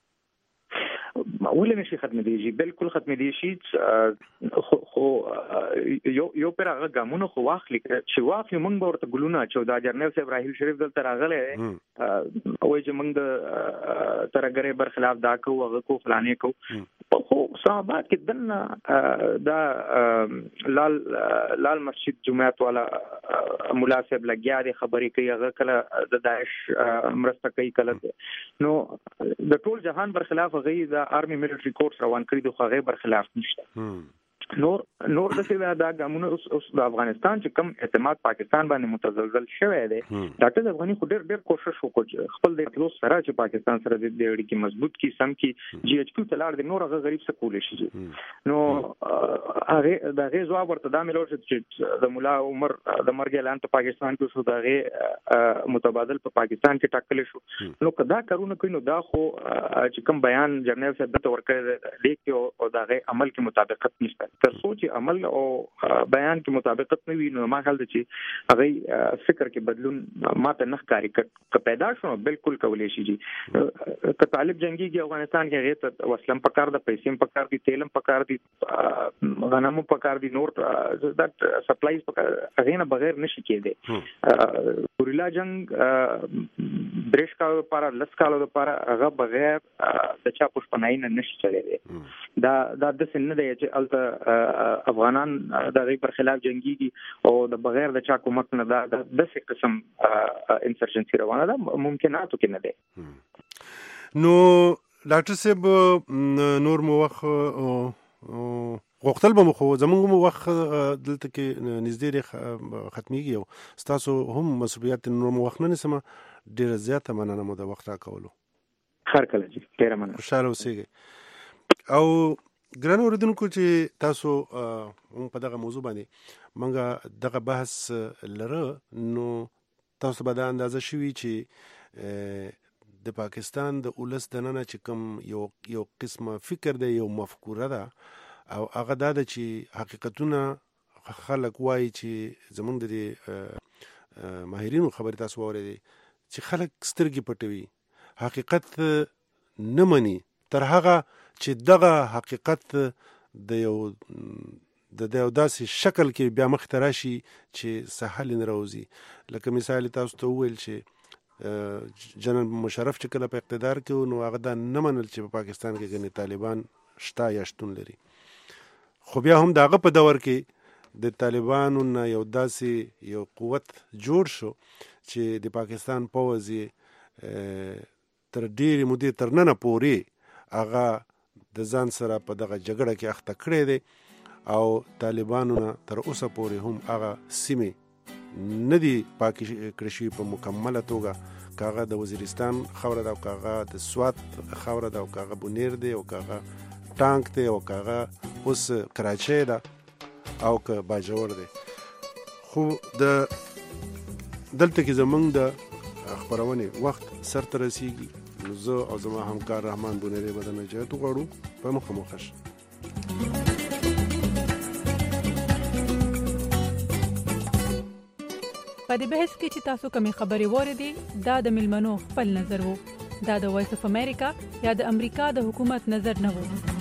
ولې نشي ختمېدی بالکل ختمېدی شي خو خو یو یو پر هغه ګامونه خو واخلي چې واخلي موږ به ورته ګلونه اچو دا جنرال صاحب راهیل شریف دلته راغلی وایي چې موږ د ترهګرۍ برخلاف دا کوو هغه کوو فلانې کوو خو اسلام آباد کې دننه دا لال لال مسجد جمعیت والا ملا صاحب لګیا دی خبرې کوي هغه کله د داعش مرسته کوي کله نو د ټول جهان برخلاف هغه د آرمي ملټري کورس روان کړی د هغه برخلاف نشته نور نور د څه دا ګامونه اوس د افغانستان چې کم اعتماد پاکستان باندې متزلزل شوی دی ډاکټر افغاني خو ډېر ډېر کوشش وکړ خپل د تلوس سره چې پاکستان سره د اړیکې مضبوط کی سم کی جی ایچ کیو تلار د نور هغه غریب څه کولې شي نو هغه د هغه ځواب ورته دا ملو چې د مولا عمر د مرګ اعلان ته پاکستان کې شو د هغه متبادل په پاکستان کې ټاکل شو نو کدا کارونه کوي نو دا خو چې کوم بیان جنرال صاحب ته ورکړی دی او د هغه عمل کې مطابقت نشته تر څو چې عمل او بیان کې مطابقت نه وي نو ما خیال دی چې هغه فکر کې بدلون ماته نه ښکاري که پیدا شو بالکل کولی شي چې که طالب جنگي کې افغانستان کې هغه ته وسلم پکار د پیسې پکار دي تیلم پکار دي غنمو پکار دي نور د سپلایز پکار هغه نه بغیر نشي کېده ګوریلا جنگ درش کالو لپاره لس کالو لپاره هغه بغیر د چا پښپنای نه نشي چلېږي دا دا د سن نه دی چې الته افغانان د غي پر خلاف جنگيږي او د بغیر د چا کومک نه دا د څه قسم انسرجنسي روانه ده ممکناتو کې نه ده نو ډاکټر صاحب نور مو وخت غوښتل به مو خو زمونږ مو وخت دلته کې نږدې ختمېږي او ستاسو هم مسؤلیت نور مو وخت نه نیسم ډېره زیاته مننه مو د وخت راکولو هر کله چې ډېره مننه خوشحاله اوسئ او ګران اوریدونکو چې تاسو هم په دغه موضوع باندې موږ دغه بحث لره نو تاسو به دا اندازه شوي چې د پاکستان د اولس دننه چې کوم یو یو قسمه فکر دی یو مفکوره ده او هغه دا ده چې حقیقتونه خلک وایي چې زمونږ د ماهرینو خبرې تاسو واورېدې چې خلک سترګې پټوي حقیقت نه مني تر هغه چې دغه حقیقت د یو د یو داسې شکل کې بیا مخ ته راشي چې سهل نه راوځي. لکه مثال تاسو ته وویل چې جنرال مشرف چې کله په اقتدار کې نو هغه دا نه منل چې په پاکستان کې ګنې طالبان شته یا شتون لري، خو بیا هم د هغه په دور کې د طالبانو نه یو داسې یو قوت جوړ شو چې د پاکستان پوځ تر ډېرې مودې تر ننه پورې هغه د ځان سره په دغه جګړه کې اخته کړی دی او طالبانو نه تر اوسه پورې هم هغه سیمې نه دي پاکې کړې شوي په مکمله توګه، که هغه د وزیرستان خاوره ده او که هغه د سوات خاوره ده او که هغه بونیر دی او که هغه ټانک دی او که هغه اوس کراچۍ ده او که باجوړ دی. خو د دلته کې زمونږ د خپرونې وخت سر ته رسیږي، نو زه او زما همکار رحمان بونیری به د نجات وغواړو په مخه مخه شه. په دې بحث کې چې تاسو کومې خبرې واورېدې دا د ملمنو خپل نظر وو، دا د وایس اف امریکا یا د امریکا د حکومت نظر نه وو.